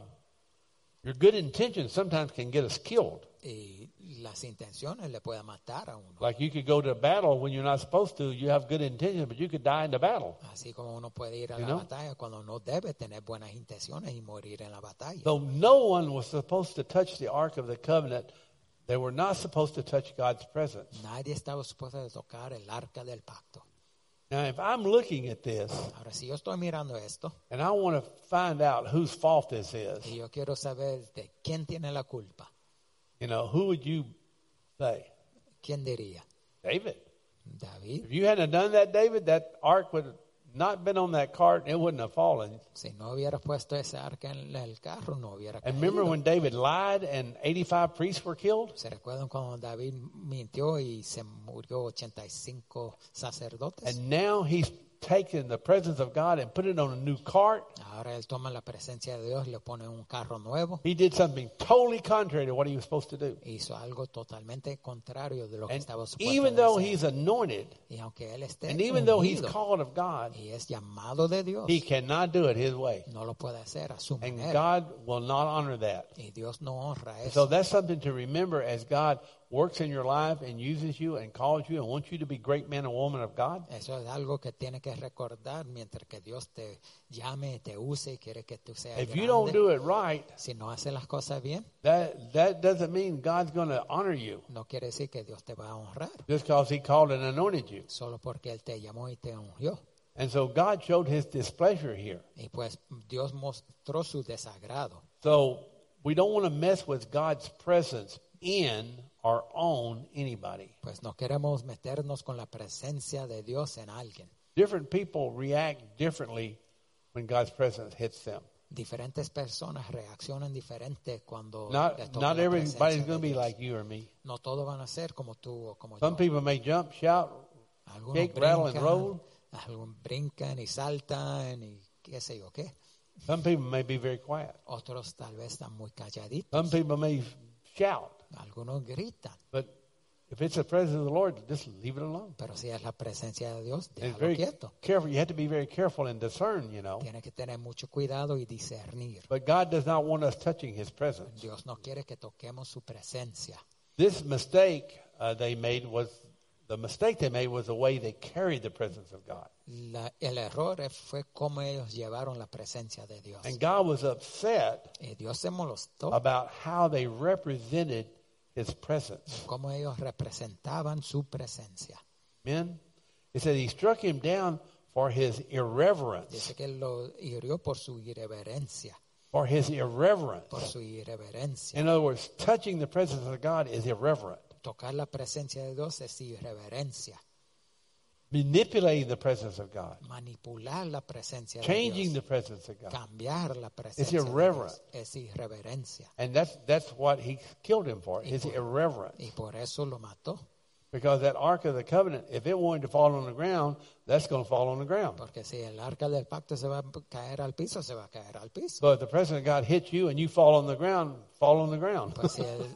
your good intentions sometimes can get us killed. Y las intenciones le pueden matar a uno. Like you could go to battle when you're not supposed to. You have good intentions, but you could die in the battle. Así como uno puede ir a You la know? batalla cuando no debe tener buenas intenciones y morir en la batalla. Though no one was supposed to touch the Ark of the Covenant, they were not supposed to touch God's presence. Nadie estaba supuesto a tocar el arca del pacto. Now, if I'm looking at this Ahora, si yo estoy mirando esto and I want to find out whose fault this is, y yo quiero saber de quién tiene la culpa, you know, who would you say? ¿quién diría? David. David. If you hadn't done that, David, that ark would have not been on that cart, it wouldn't have fallen. Si no hubieras puesto ese arca en el carro, no hubiera And remember caído. when David lied and eighty-five priests were killed? ¿Se recuerdan cuando David mintió y se murió ochenta y cinco sacerdotes? And now he's taken the presence of God and put it on a new cart. Ahora él toma la presencia de Dios y le pone un carro nuevo. He did something totally contrary to what he was supposed to do. Hizo algo totalmente contrario de lo que And estaba supuesto even de though hacer. he's anointed, Y aunque él esté and even though he's ungido called of God, y es llamado de Dios, he cannot do it his way. no lo puede hacer a su And manera. God will not honor that. Y Dios no honra So eso. that's something to remember as God works in your life and uses you and calls you and wants you to be great man and woman of God. Eso es algo que tiene que recordar mientras que Dios te llame, te use y quiere que tú seas If you don't grande. do it right, Si no haces las cosas bien, that, that doesn't mean God's going to honor you no quiere decir que Dios te va a honrar, just because he called and anointed you. solo porque Él te llamó y te ungió. And so God showed his displeasure here. Y pues Dios mostró su desagrado. So we don't want to mess with God's presence in or on anybody. Pues no queremos meternos con la presencia de Dios en alguien. Different people react differently when God's presence hits them. Diferentes personas reaccionan diferente cuando Not, les toca not la everybody's presencia going to de be Dios. like you or me. No todos van a ser como tú o como Some yo. people may jump, shout, Algunos shake, rattle, and brincan, roll. algunos brincan y saltan y qué sé yo qué. Some people may be very quiet. Otros tal vez están muy calladitos. Some people may shout. Algunos gritan. But if it's the presence of the Lord, just leave it alone. Pero si es la presencia de Dios, It's déjalo very quieto. careful. You have to be very careful and discern, you know. Tiene que tener mucho cuidado y discernir. But God does not want us touching his presence. Dios no quiere que toquemos su presencia. This mistake uh, they made was, the mistake they made was the way they carried the presence of God. La- el error fue cómo ellos llevaron la presencia de Dios. And God was upset Y Dios se molestó about how they represented his presence. cómo ellos representaban su presencia. Amen? It said he struck him down for his irreverence. Dice que él lo hirió por su irreverencia, For his irreverence. por su irreverencia. In other words, touching the presence of God is irreverent. Tocar la presencia de Dios es irreverencia. Manipulating the presence of God. Manipular la presencia de Changing the Dios. presence of God. Cambiar la It's presencia de irreverent. Dios es irreverencia. And that's that's what he killed him for, his irreverence. Y por eso lo mató. Because that Ark of the Covenant, if it wanted to fall on the ground, that's going to fall on the ground. Porque si el arca del pacto se va a caer al piso, se va a caer al piso. So if the presence of God hits you and you fall on the ground, fall on the ground. Pues si el-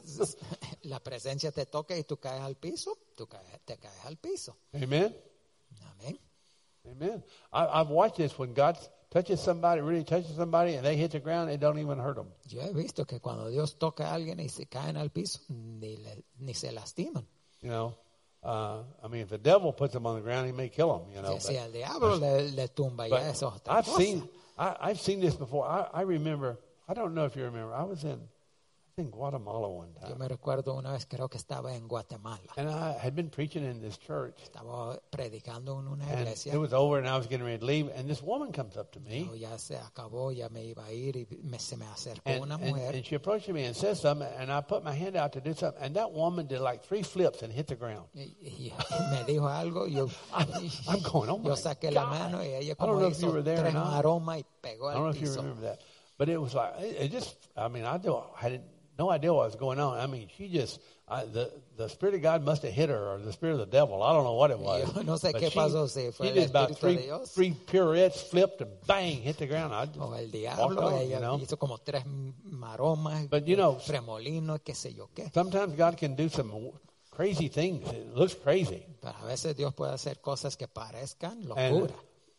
la presencia te toca y tú caes al piso, tú caes, te caes al piso. Amen? Amén. Amen. I, I've watched this when God touches somebody, really touches somebody, and they hit the ground, it don't even hurt them. Yo he visto que cuando Dios toca a alguien y se caen al piso, ni, le- ni se lastiman. You know, uh, I mean, if the devil puts them on the ground, he may kill them, you know. Que si But, el diablo le, le tumba, but ya eso es otra I've cosa. seen, I, I've seen this before. I, I remember, I don't know if you remember, I was in, I think Guatemala one Yo time. me recuerdo una vez, creo que estaba en Guatemala. And I had been preaching in this church. Estaba predicando en una And iglesia. it was over, and I was getting ready to leave. And this woman comes up to me, Yo ya se acabó, ya me iba a ir y me, se me acercó and, una and, mujer. and she approached me and said something. And I put my hand out to do something, and that woman did like three flips and hit the ground. Y, y me dijo algo, yo, I'm going, oh my yo saqué la God. mano y ella I don't como know if you hizo were there or tres not. maromas y pegó I don't know al if you piso. remember that, but it was like it, it just. I mean, I do. I had no idea what was going on. I mean, she just I, the the spirit of God must have hit her, or the spirit of the devil. I don't know what it was. Yo no sé But qué she, pasó, si fue she el did about Espíritu three de Dios. three pirouettes, flipped, and bang, hit the ground. I just O el walked diablo, on, ella you know. hizo como tres maromas, But, you know, remolinos, qué sé yo qué. Sometimes God can do some crazy things. It looks crazy. Pero a veces Dios puede hacer cosas que parezcan And locura.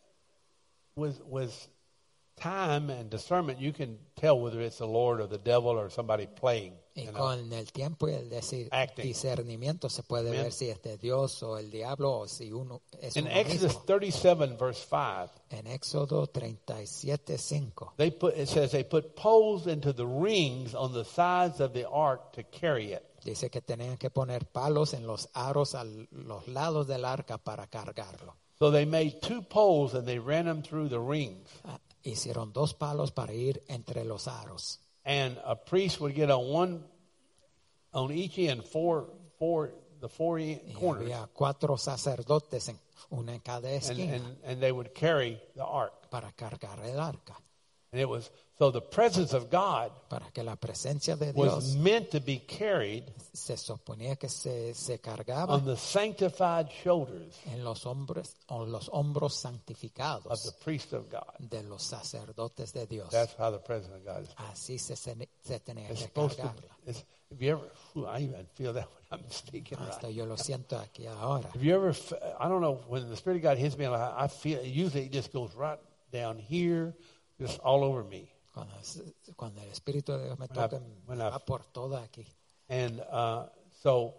with with time and discernment, you can tell whether it's the Lord or the devil or somebody playing. Y You know? con el tiempo y el decir, Acting. discernimiento se puede Amen. ver si es de Dios o el diablo o si uno es In uno Exodus mismo. thirty-seven, verse five, En Éxodo treinta y siete, cinco they put it says they put poles into the rings on the sides of the ark to carry it. dice que tenían que poner palos en los aros a los lados del arca para cargarlo. So they made two poles and they ran them through the rings. Ah, hicieron dos palos para ir entre los aros. And a priest would get on one, on each end, four four the four Y corners, había cuatro sacerdotes, en, una en cada and, esquina, and, and they would carry the ark. para cargar el arca. And it was, so the presence of God Para que la presencia de was Dios meant to be carried se suponía que se, se cargaba on the sanctified shoulders en los hombros, en los hombros of santificados the priest of God. de los sacerdotes de Dios. That's how the presence of God is. Así se, se, se tenía It's que supposed to. cargarla. It's, have you ever? Ooh, I even feel that when I'm speaking. Right. Hasta yo lo siento aquí ahora. Have you ever? f- I don't know, when the Spirit of God hits me, I I feel usually it just goes right down here, just all over me. Cuando, cuando el Espíritu de Dios me When I- toca, when me I- va por toda aquí. And uh, so,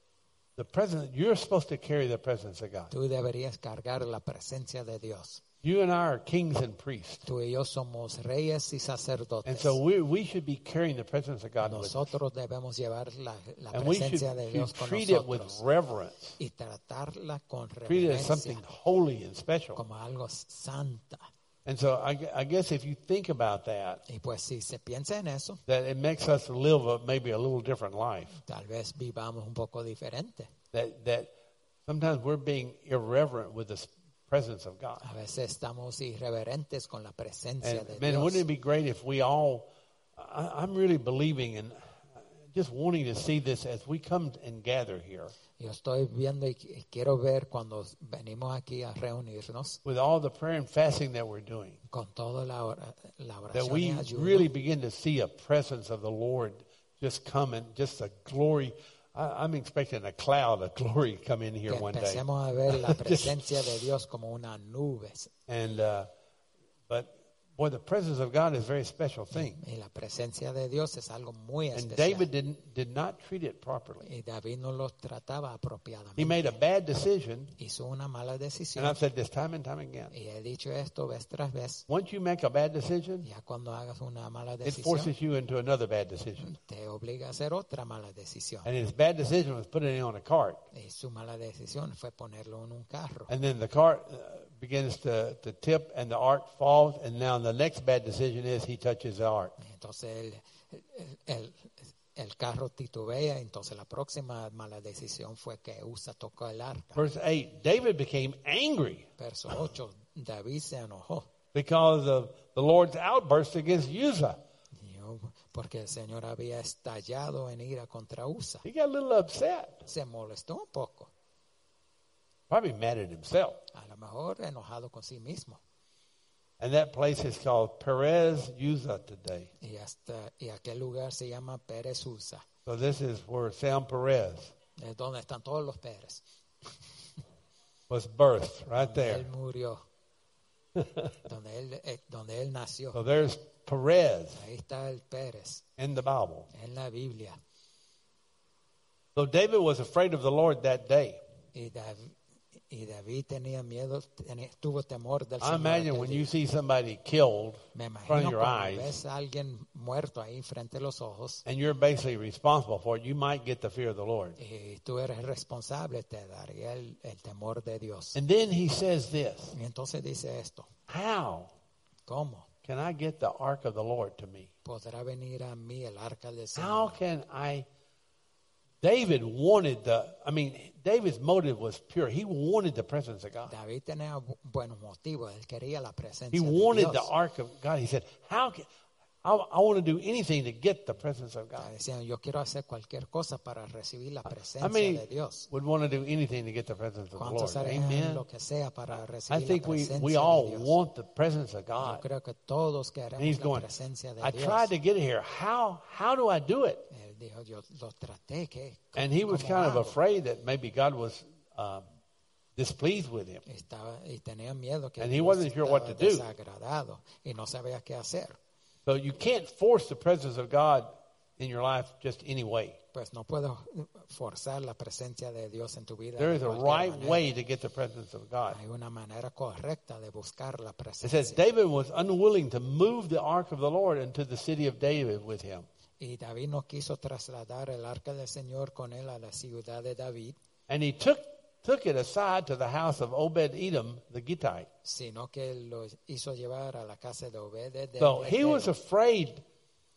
the presence. You're supposed to carry the presence of God. Tú deberías cargar la presencia de Dios. You and I are kings and priests, Tú y yo somos reyes y sacerdotes. and so we we should be carrying the presence of God with us, Nosotros debemos llevar la, la and we should, presencia de should Dios con treat it with nosotros reverence. y tratarla con Treat it as something reverencia, holy and special. como algo santa. And so, I, gu- I guess if you think about that, Y pues si se piensa en eso, that it makes us live a, maybe a little different life. tal vez vivamos un poco diferente. That that sometimes we're being irreverent with the s- presence of God. A veces estamos irreverentes con la presencia And de man, Dios. wouldn't it be great if we all? I, I'm really believing and just wanting to see this as we come and gather here Yo estoy viendo y qu- y quiero ver cuando venimos aquí a reunirnos with all the prayer and fasting that we're doing, con toda la, ora- la that oración y we ayuno, really begin to see a presence of the Lord just coming, just a glory. I, I'm expecting a cloud of glory come in here que one day. empecemos a ver la presencia de Dios como una nube. And uh, but boy, the presence of God is a very special thing. Y la presencia de Dios es algo muy And especial. David didn't did not treat it properly. Y David no los trataba He apropiadamente. made a bad decision, Hizo una mala and decisión. I've said this time and time again. Y he dicho esto vez tras vez. Once you make a bad decision, Ya cuando hagas una mala it decisión, forces you into another bad decision. te obliga a hacer otra mala decisión. And his bad decision was putting it on a cart, Y su mala decisión fue ponerlo en un carro. and then the cart uh, begins to, to tip, and the ark falls. And now the next bad decision is he touches the ark. Entonces el, el, el carro titubea. Entonces la próxima mala decisión fue que Usa tocó el arca. Verse eight: David became angry Verso ocho. David se enojó. because of the Lord's outburst against Uzzah. Y yo, Porque el Señor había estallado en ira contra Usa. He got a little upset, Se molestó un poco. probably mad at himself. A lo mejor enojado con sí mismo. And that place is called Perez Uzzah today. Y, hasta, y aquel lugar se llama Pérez Usa. So this is where Sam Perez Es donde están todos los Pérez. was birthed, right there. Él murió. donde, él, eh, donde él nació. So there's Perez Ahí está el Pérez in the Bible. en la Biblia. So David was afraid of the Lord that day. Y David, y David tenía miedo, tenía, tuvo temor del I Señor. imagine aquel when día. you see somebody killed Me in front imagino of your cuando eyes, ves a alguien muerto ahí frente a los ojos and you're basically responsible for it, you might get the fear of the Lord. y tú eres responsable, te daría el, el temor de Dios. And then he says this, Y entonces dice esto, how ¿cómo can I get the ark of the Lord to me? podrá venir a mí el arca del How Señor? can I? David wanted the, I mean, David's motive was pure. He wanted the presence of God. David tenía bu- buenos motivos, él quería la presencia He de wanted Dios. the ark of God. He said, how can, I, I want to do anything to get the presence of God. Decían, yo quiero hacer cualquier cosa para recibir la presencia How many de Dios. would want to do anything to get the presence of the Lord? ¿Cuántos harían Amen. lo que sea para I recibir think la we, presencia we all de Dios? want the presence of Yo God. creo que todos And he's queremos la going, presencia de I Dios. tried to get here. How, how do I do it? Él dijo, yo lo traté, ¿qué? And he was ¿Cómo kind of hago? afraid that maybe God was um, displeased with him. Estaba, y tenía miedo que And he Dios wasn't sure what estaba to do. desagradado y no sabía qué hacer. So you can't force the presence of God in your life just any way. Pues no puedo forzar la presencia de Dios en tu vida. There de is a cualquier right manera. way to get the presence of God. Hay una manera correcta de buscar la It presencia. says David was unwilling to move the ark of the Lord into the city of David with him. Y David no quiso trasladar el arca del Señor con él a la ciudad de David, And he took took it aside to the house of Obed-Edom the Gittite. sino que lo hizo llevar a la casa de Obed. So he was afraid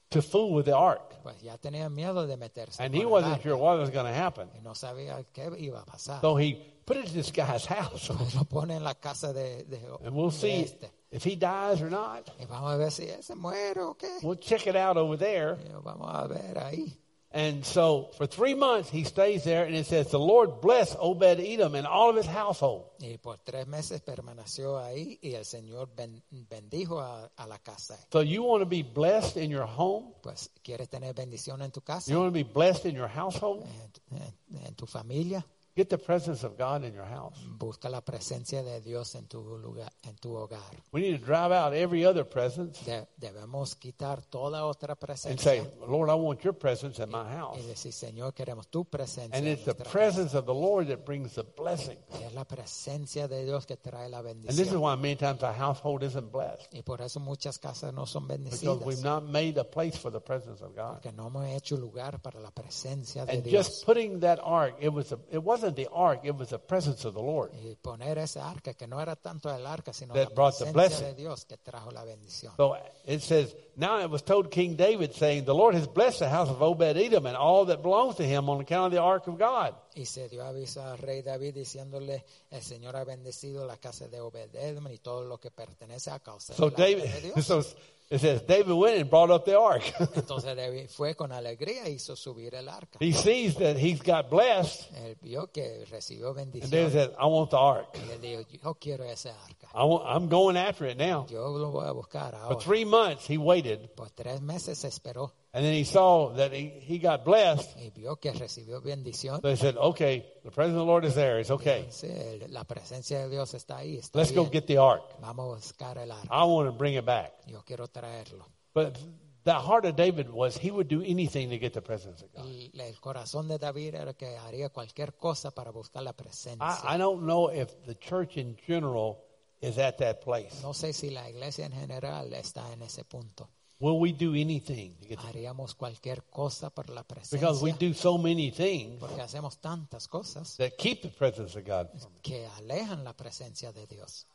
to fool with the ark. Pues ya tenía miedo de meterse And con he el wasn't arca, sure what was going to happen. y no sabía qué iba a pasar. So he put it in this guy's house. Pues lo pone en la casa de, de, And we'll de see este. if he dies or not. Y vamos a ver si él se muere o qué. We'll check it out over there. Y vamos a ver ahí. And so for three months he stays there, and it says the Lord bless Obed-Edom and all of his household. Y por tres meses permaneció ahí y el Señor ben- bendijo a, a la casa. So you want to be blessed in your home? Pues, ¿quieres tener bendición en tu casa? You want to be blessed in your household? En, en- en tu familia. Get the presence of God in your house. Busca la presencia de Dios en tu lugar, en tu hogar. We need to drive out every other presence De- debemos quitar toda otra and presencia say, Lord, I want your presence in my house. y decir, Señor, queremos tu presencia. And en it's the nuestra presence of the Lord that brings the blessing. casa. Es la presencia de Dios que trae la And this is bendición. why many times our household isn't blessed. Y por eso muchas casas no son Because bendecidas. we've not made a place for the presence of God. Porque no hemos hecho lugar para la presencia de And Dios. just putting that ark, it was a, it wasn't the ark, it was the presence of the Lord. Y poner ese arca, que no era tanto el arca, sino That la brought the presencia blessing. de Dios que trajo la bendición. So it says, now it was told King David, saying, the Lord has blessed the house of Obed-Edom and all that belongs to him on account of the ark of God. Y se dio aviso al rey David diciéndole, el Señor ha bendecido la casa de Obed-Edom y todo lo que pertenece a causa So del arca David, de Dios. so it says, David went and brought up the ark. Entonces David fue con alegría y hizo subir el arca. He sees that he's got blessed, Él vio que recibió and David bendición. says, I want the ark. Y él dijo, yo quiero ese arca. I want, I'm going after it now. Yo lo voy a buscar For ahora. three months he waited, Por tres meses esperó and then he saw that he, he got blessed. y vio que recibió bendición. So he said, okay, the presence of the Lord is there. It's okay. Sí, el- la presencia de Dios está ahí. Está Let's go bien. get the ark. Vamos a buscar el arca. I want to bring it back. Yo quiero traerlo. But the heart of David was he would do anything to get the presence of God. El, el corazón de David era que haría cualquier cosa para buscar la presencia. I, I don't know if the church in general is at that place. No sé si la iglesia en general está en ese punto. Will we do anything to get the, Haríamos cualquier cosa por la because we presencia. do so many things Porque hacemos tantas cosas that keep the presence of God from us. que alejan la presencia de Dios.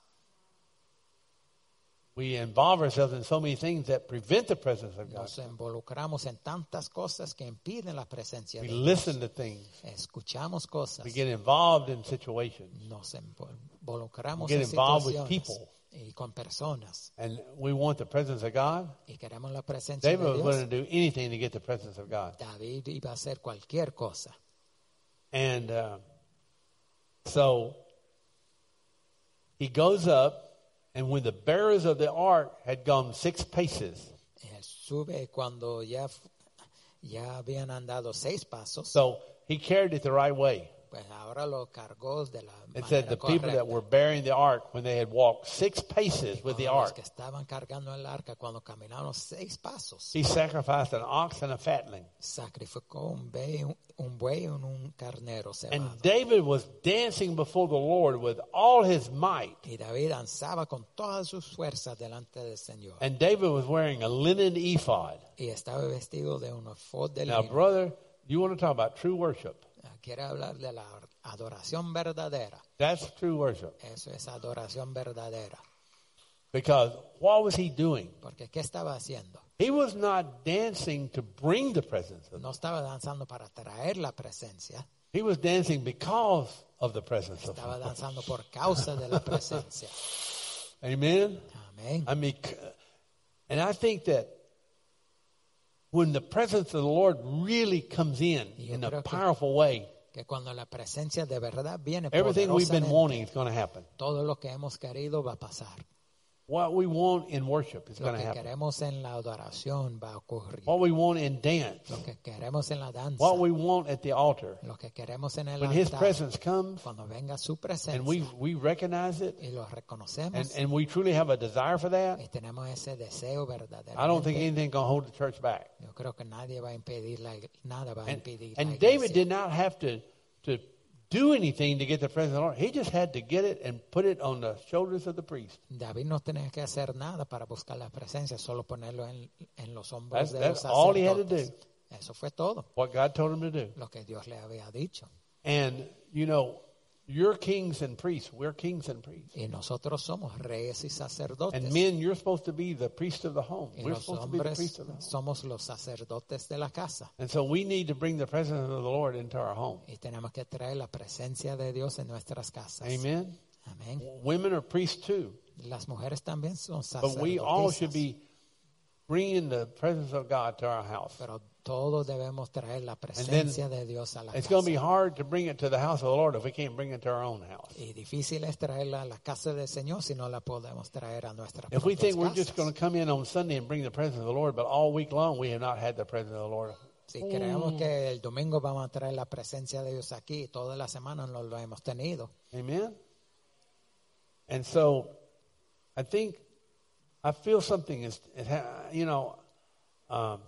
We involve ourselves in so many things that prevent the presence of God. Nos involucramos en tantas cosas que impiden la presencia We de Dios. listen to things. Escuchamos cosas. We get involved in situations. Nos involucramos We get en involved with situaciones people. y con personas. And we want the presence of God. Y queremos la presencia David de was Dios. willing to do anything to get the presence of God. David iba a hacer cualquier cosa. And uh, so he goes up, and when the bearers of the ark had gone six paces, Él sube cuando ya, f- ya habían andado seis pasos. so he carried it the right way. Pues ahora lo cargó de la It said manera the people correcta. that were bearing the ark, when they had walked six paces with the Cuando los ark, que estaban cargando el arca, cuando caminaron seis pasos, he sacrificed an ox and a fatling. sacrificó un buey, un, un buey y un carnero cebado. And David was dancing before the Lord with all his might. Y David danzaba con todas sus fuerzas delante del Señor. And David was wearing a linen ephod. Y estaba vestido de un efod de Now, lino. brother, you want to talk about true worship. Quiere hablar de la adoración verdadera. That's true worship. Eso es adoración verdadera. Because what was he doing? Porque ¿qué estaba haciendo? He was not dancing to bring the presence of God. No estaba danzando para traer la presencia. He was dancing because of the presence of Estaba God. danzando por causa de la presencia. Amen? Amén. I mean, c- and I think that when the presence of the Lord really comes in Yo in a creo que- powerful way, Que cuando la presencia de verdad viene everything we've been poderosamente, wanting is going to happen. todo lo que hemos querido va a pasar. What we want in worship is Lo going to que happen. queremos en la adoración va a ocurrir. What we want in dance, Lo que queremos en la danza, what we want at the altar. lo que queremos en el When His altar, presence comes cuando venga su and presencia we, we recognize it y lo and, reconocemos and we truly have a desire for that, y tenemos ese deseo verdadero. I don't think anything going to hold the church back. Yo creo que nadie va a impedir la, nada va a And, impedir la and David iglesia. did not have to, to do anything to get the presence of the Lord. He just had to get it and put it on the shoulders of the priest. David no tenía que hacer nada para buscar la presencia, solo ponerlo en, en los hombros That's- de that's los all he had to sacerdotes. Eso fue todo What God told him to do. lo que Dios le había dicho. And, you know, You're kings and priests. We're kings and priests. Y nosotros somos reyes y sacerdotes. And men, you're supposed to be the priest of the home. Y We're los supposed to be the hombres priest of the home. somos los sacerdotes de la casa. And so we need to bring the presence of the Lord into our home. Y tenemos que traer la presencia de Dios en nuestras casas. Amen. Amén. Women are priests too. Las mujeres también son But we all should sacerdotisas. be bringing the presence of God to our house. Pero todos debemos traer la presencia de Dios a la It's going to be casa. hard to bring it to the house of the Lord if we can't bring it to our own house. Y difícil es traerla a la casa del Señor si no la podemos traer a nuestra If we propias think we're just casas. going to come in on Sunday and bring the presence of the Lord, but all week long we have not had the presence of the Lord. Si creemos que el domingo vamos a traer la presencia de Dios aquí, toda la semana no lo hemos tenido. Amen. And so, I think I feel something is, it ha- you know, um,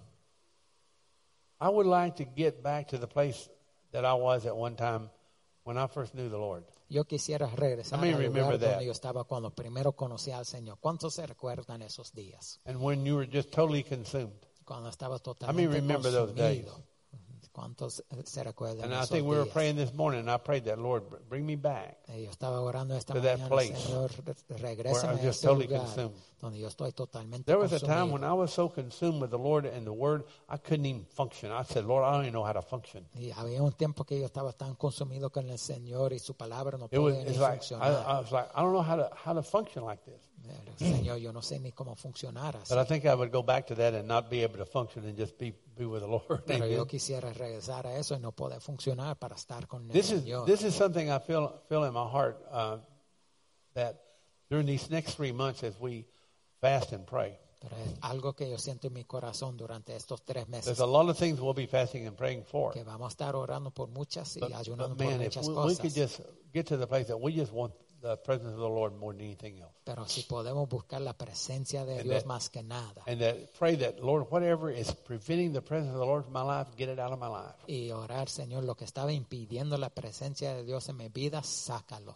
I would like to get back to the place that I was at one time when I first knew the Lord. Yo quisiera regresar How many al remember lugar that? donde yo estaba cuando primero conocí al Señor. ¿Cuántos se recuerdan esos días? And when you were just totally consumed. Cuando estaba How many totalmente remember those days? consumido. ¿Cuántos se recuerdan And I esos think we were días? praying this morning, and I prayed that, Lord, bring me back. Eh, Yo estaba orando esta to that mañana, place Señor, where regrésame I'm a just ese totally lugar consumed. donde yo estoy totalmente There was a time consumido. when I was so consumed with the Lord and the Word, I couldn't even function. I said, Lord, I don't even know how to function. Y había un tiempo que yo estaba tan consumido con el Señor y su palabra no It was, podía ni it's like, I, funcionar. I was like, I don't know how to, how to function like this. El Señor, yo no sé ni cómo funcionar así. But I think I would go back to that and not be able to function and just be, be with the Lord. Pero yo Amen. quisiera regresar a eso y no poder funcionar para estar con el This is, Señor. this is something I feel, feel in my heart uh, that during these next three months as we fast and pray, Pero es algo que yo siento en mi corazón durante estos tres meses. there's a lot of things we'll be fasting and praying for. Que vamos a estar orando por muchas y But, ayunando but por man, if muchas we, we cosas. could just get to the place that we just want the presence of the Lord more than anything else. Pero si podemos buscar la presencia de And Dios that- más que nada. And that pray that, Lord, whatever is preventing the presence of the Lord from my life, get it out of my life. Y orar, Señor, lo que estaba impidiendo la presencia de Dios en mi vida, sácalo.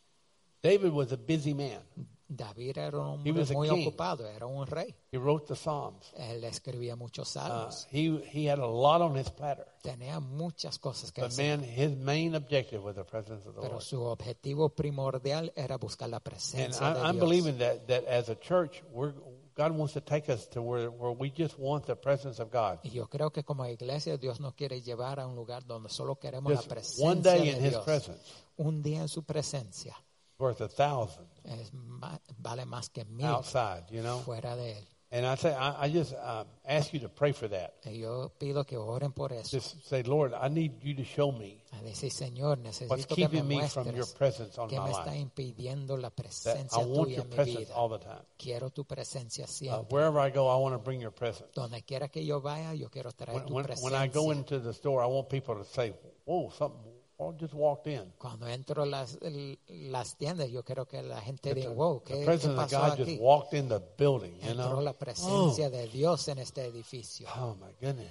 David was a busy man. David era un He hombre was a muy king. ocupado, era un rey. He wrote the Psalms. Él escribía muchos Uh, salmos. he, he had a lot on his platter. Tenía muchas cosas que But hacer. man, his main objective was the presence of the Pero Lord. su objetivo primordial era buscar la And presencia I, de I'm Dios. believing that, that as a church, we're, God wants to take us to where, where we just want the presence of God. Y yo creo que como iglesia Dios nos quiere llevar a un lugar donde solo queremos la Just presencia one day de in His Dios. presence Un día en su presencia worth a thousand es ma- vale más que mil outside, you know. fuera de él. And I say, I, I just um, ask you to pray for that. Y yo pido que oren por eso. Just say, Lord, I need you to show me A decir, Señor, what's necesito que me keeping me from your muestres presence on que my me está life. impidiendo la That presencia I want tuya your en mi presence vida. all the time. Quiero tu presencia Uh, siempre. wherever I go, I want to bring your presence. Donde quiera que yo vaya, yo quiero traer When, tu when, presencia. when I go into the store, I want people to say, whoa, something oh, just walked in. Cuando entro a las, el- las tiendas, yo quiero que la gente The, diga, wow, the ¿qué, qué presence of pasó God aquí? just walked in the building, you Entró know. la presencia de Dios en este edificio. Oh, my goodness.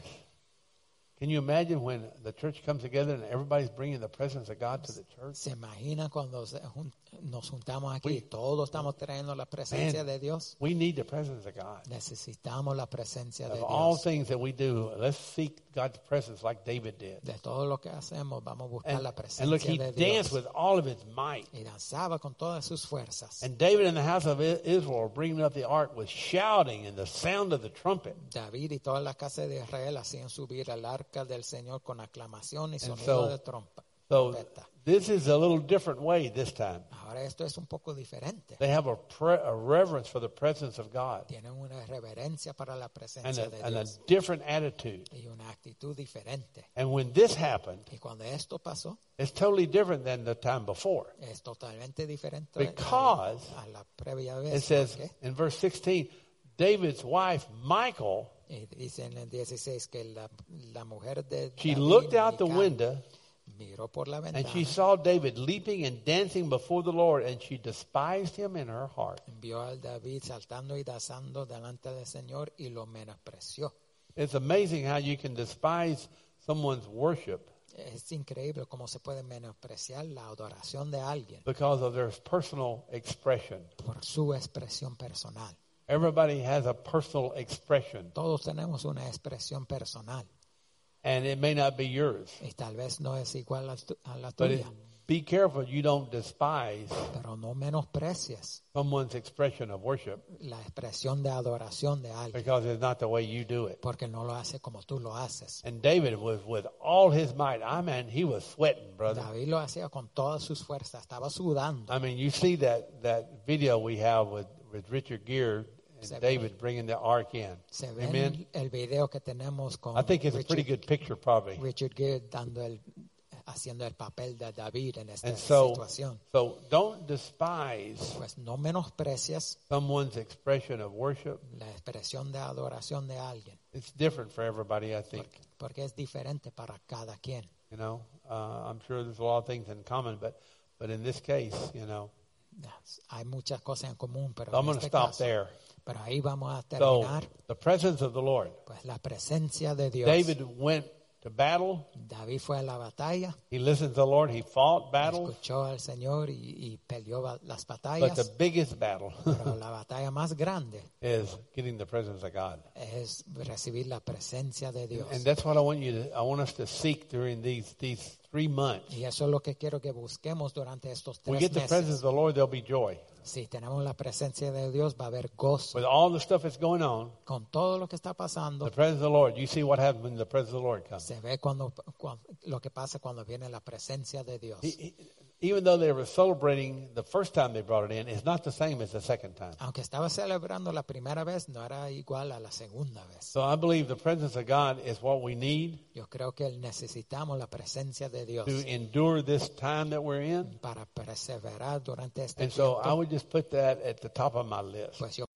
Can you imagine when the church comes together and everybody's bringing the presence of God to the church? ¿Se imagina cuando se jun- nos juntamos aquí? We- todos estamos trayendo la presencia Man, de Dios. We need the presence of God. Necesitamos la presencia de Of all Dios. things that we do, let's seek God's presence like David did. De todo lo que hacemos, vamos a buscar And, la and look, he presencia de danced Dios. with all of his might. Y danzaba con todas sus fuerzas. And David and the house of I- Israel were bringing up the ark with shouting and the sound of the trumpet. David y toda la casa de Israel hacían subir al arca del Señor con aclamación y so- sonido de trompa. So trompeta. this is a little different way this time. Ahora esto es un poco diferente. They have a, pre- a reverence for the presence of God Tienen una reverencia para la and presencia a, de and a Dios different attitude. y una actitud diferente. And when this happened, Y cuando esto pasó, it's totally different than the time before. es totalmente diferente Because a, a la previa It vez. says ¿Por qué? in verse sixteen, David's wife, Michal, Y dice en el dieciséis que la, la mujer de she David, looked out the Mical, window miró por la and ventana, she saw David leaping and dancing before the Lord, and she despised him in her heart. vio al David saltando y danzando delante del Señor y lo menospreció. It's amazing how you can despise someone's worship Es increíble cómo se puede menospreciar la adoración de alguien because of their personal expression. por su expresión personal. Everybody has a personal expression, Todos tenemos una expresión personal and it may not be yours. y tal vez no es igual a, tu- a la But, it, tuya. be careful you don't despise Pero no menosprecies someone's expression of worship la expresión de adoración de alguien, because it's not the way you do it. porque no lo hace como tú lo haces. And David was with all his might. I mean, he was sweating, brother. David lo hacía con todas sus fuerzas, estaba sudando. I mean, you see that, that video we have with, with Richard Gere and Se ve. David bringing the ark in. Se ve Amen. el, el video que tenemos con I think it's a pretty Richard, good picture, probably. Richard Gere dando el, haciendo el papel de David en esta And so, situación. so don't despise Pues no menosprecias someone's expression of worship. la expresión de adoración de alguien, It's different for everybody, I think. porque, porque es diferente para cada quien. You know, uh, I'm sure there's a lot of things in common, but but in this case, you know, Hay muchas cosas en común, pero so I'm en going to este stop caso, there. pero ahí vamos a So terminar. the presence of the Lord. Pues la presencia de Dios. David went to battle. David fue a la batalla, He listened to the Lord. He fought battles. escuchó al Señor y, y peleó ba- las But batallas. the biggest battle Pero la batalla más grande is getting the presence of God. es recibir la presencia de Dios. And that's what I want you to, I want us to seek during these, these three months. Y eso es lo que quiero que busquemos durante estos We tres get the presence meses. of the Lord, there'll be joy. Si tenemos la presencia de Dios, va a haber gozo. With all the stuff that's going on, Con todo lo que está pasando, the presence of the Lord, you see what happens when the presence of the Lord comes. se ve cuando, cuando- lo que pasa cuando viene la presencia de Dios. He- he- even though they were celebrating the first time they brought it in, it's not the same as the second time. Aunque estaba celebrando la primera vez, no era igual a la segunda vez. So I believe the presence of God is what we need Yo creo que necesitamos la presencia de Dios to endure this time that we're in. para perseverar durante este And so I tiempo. would just put that at the top of my list. Pues yo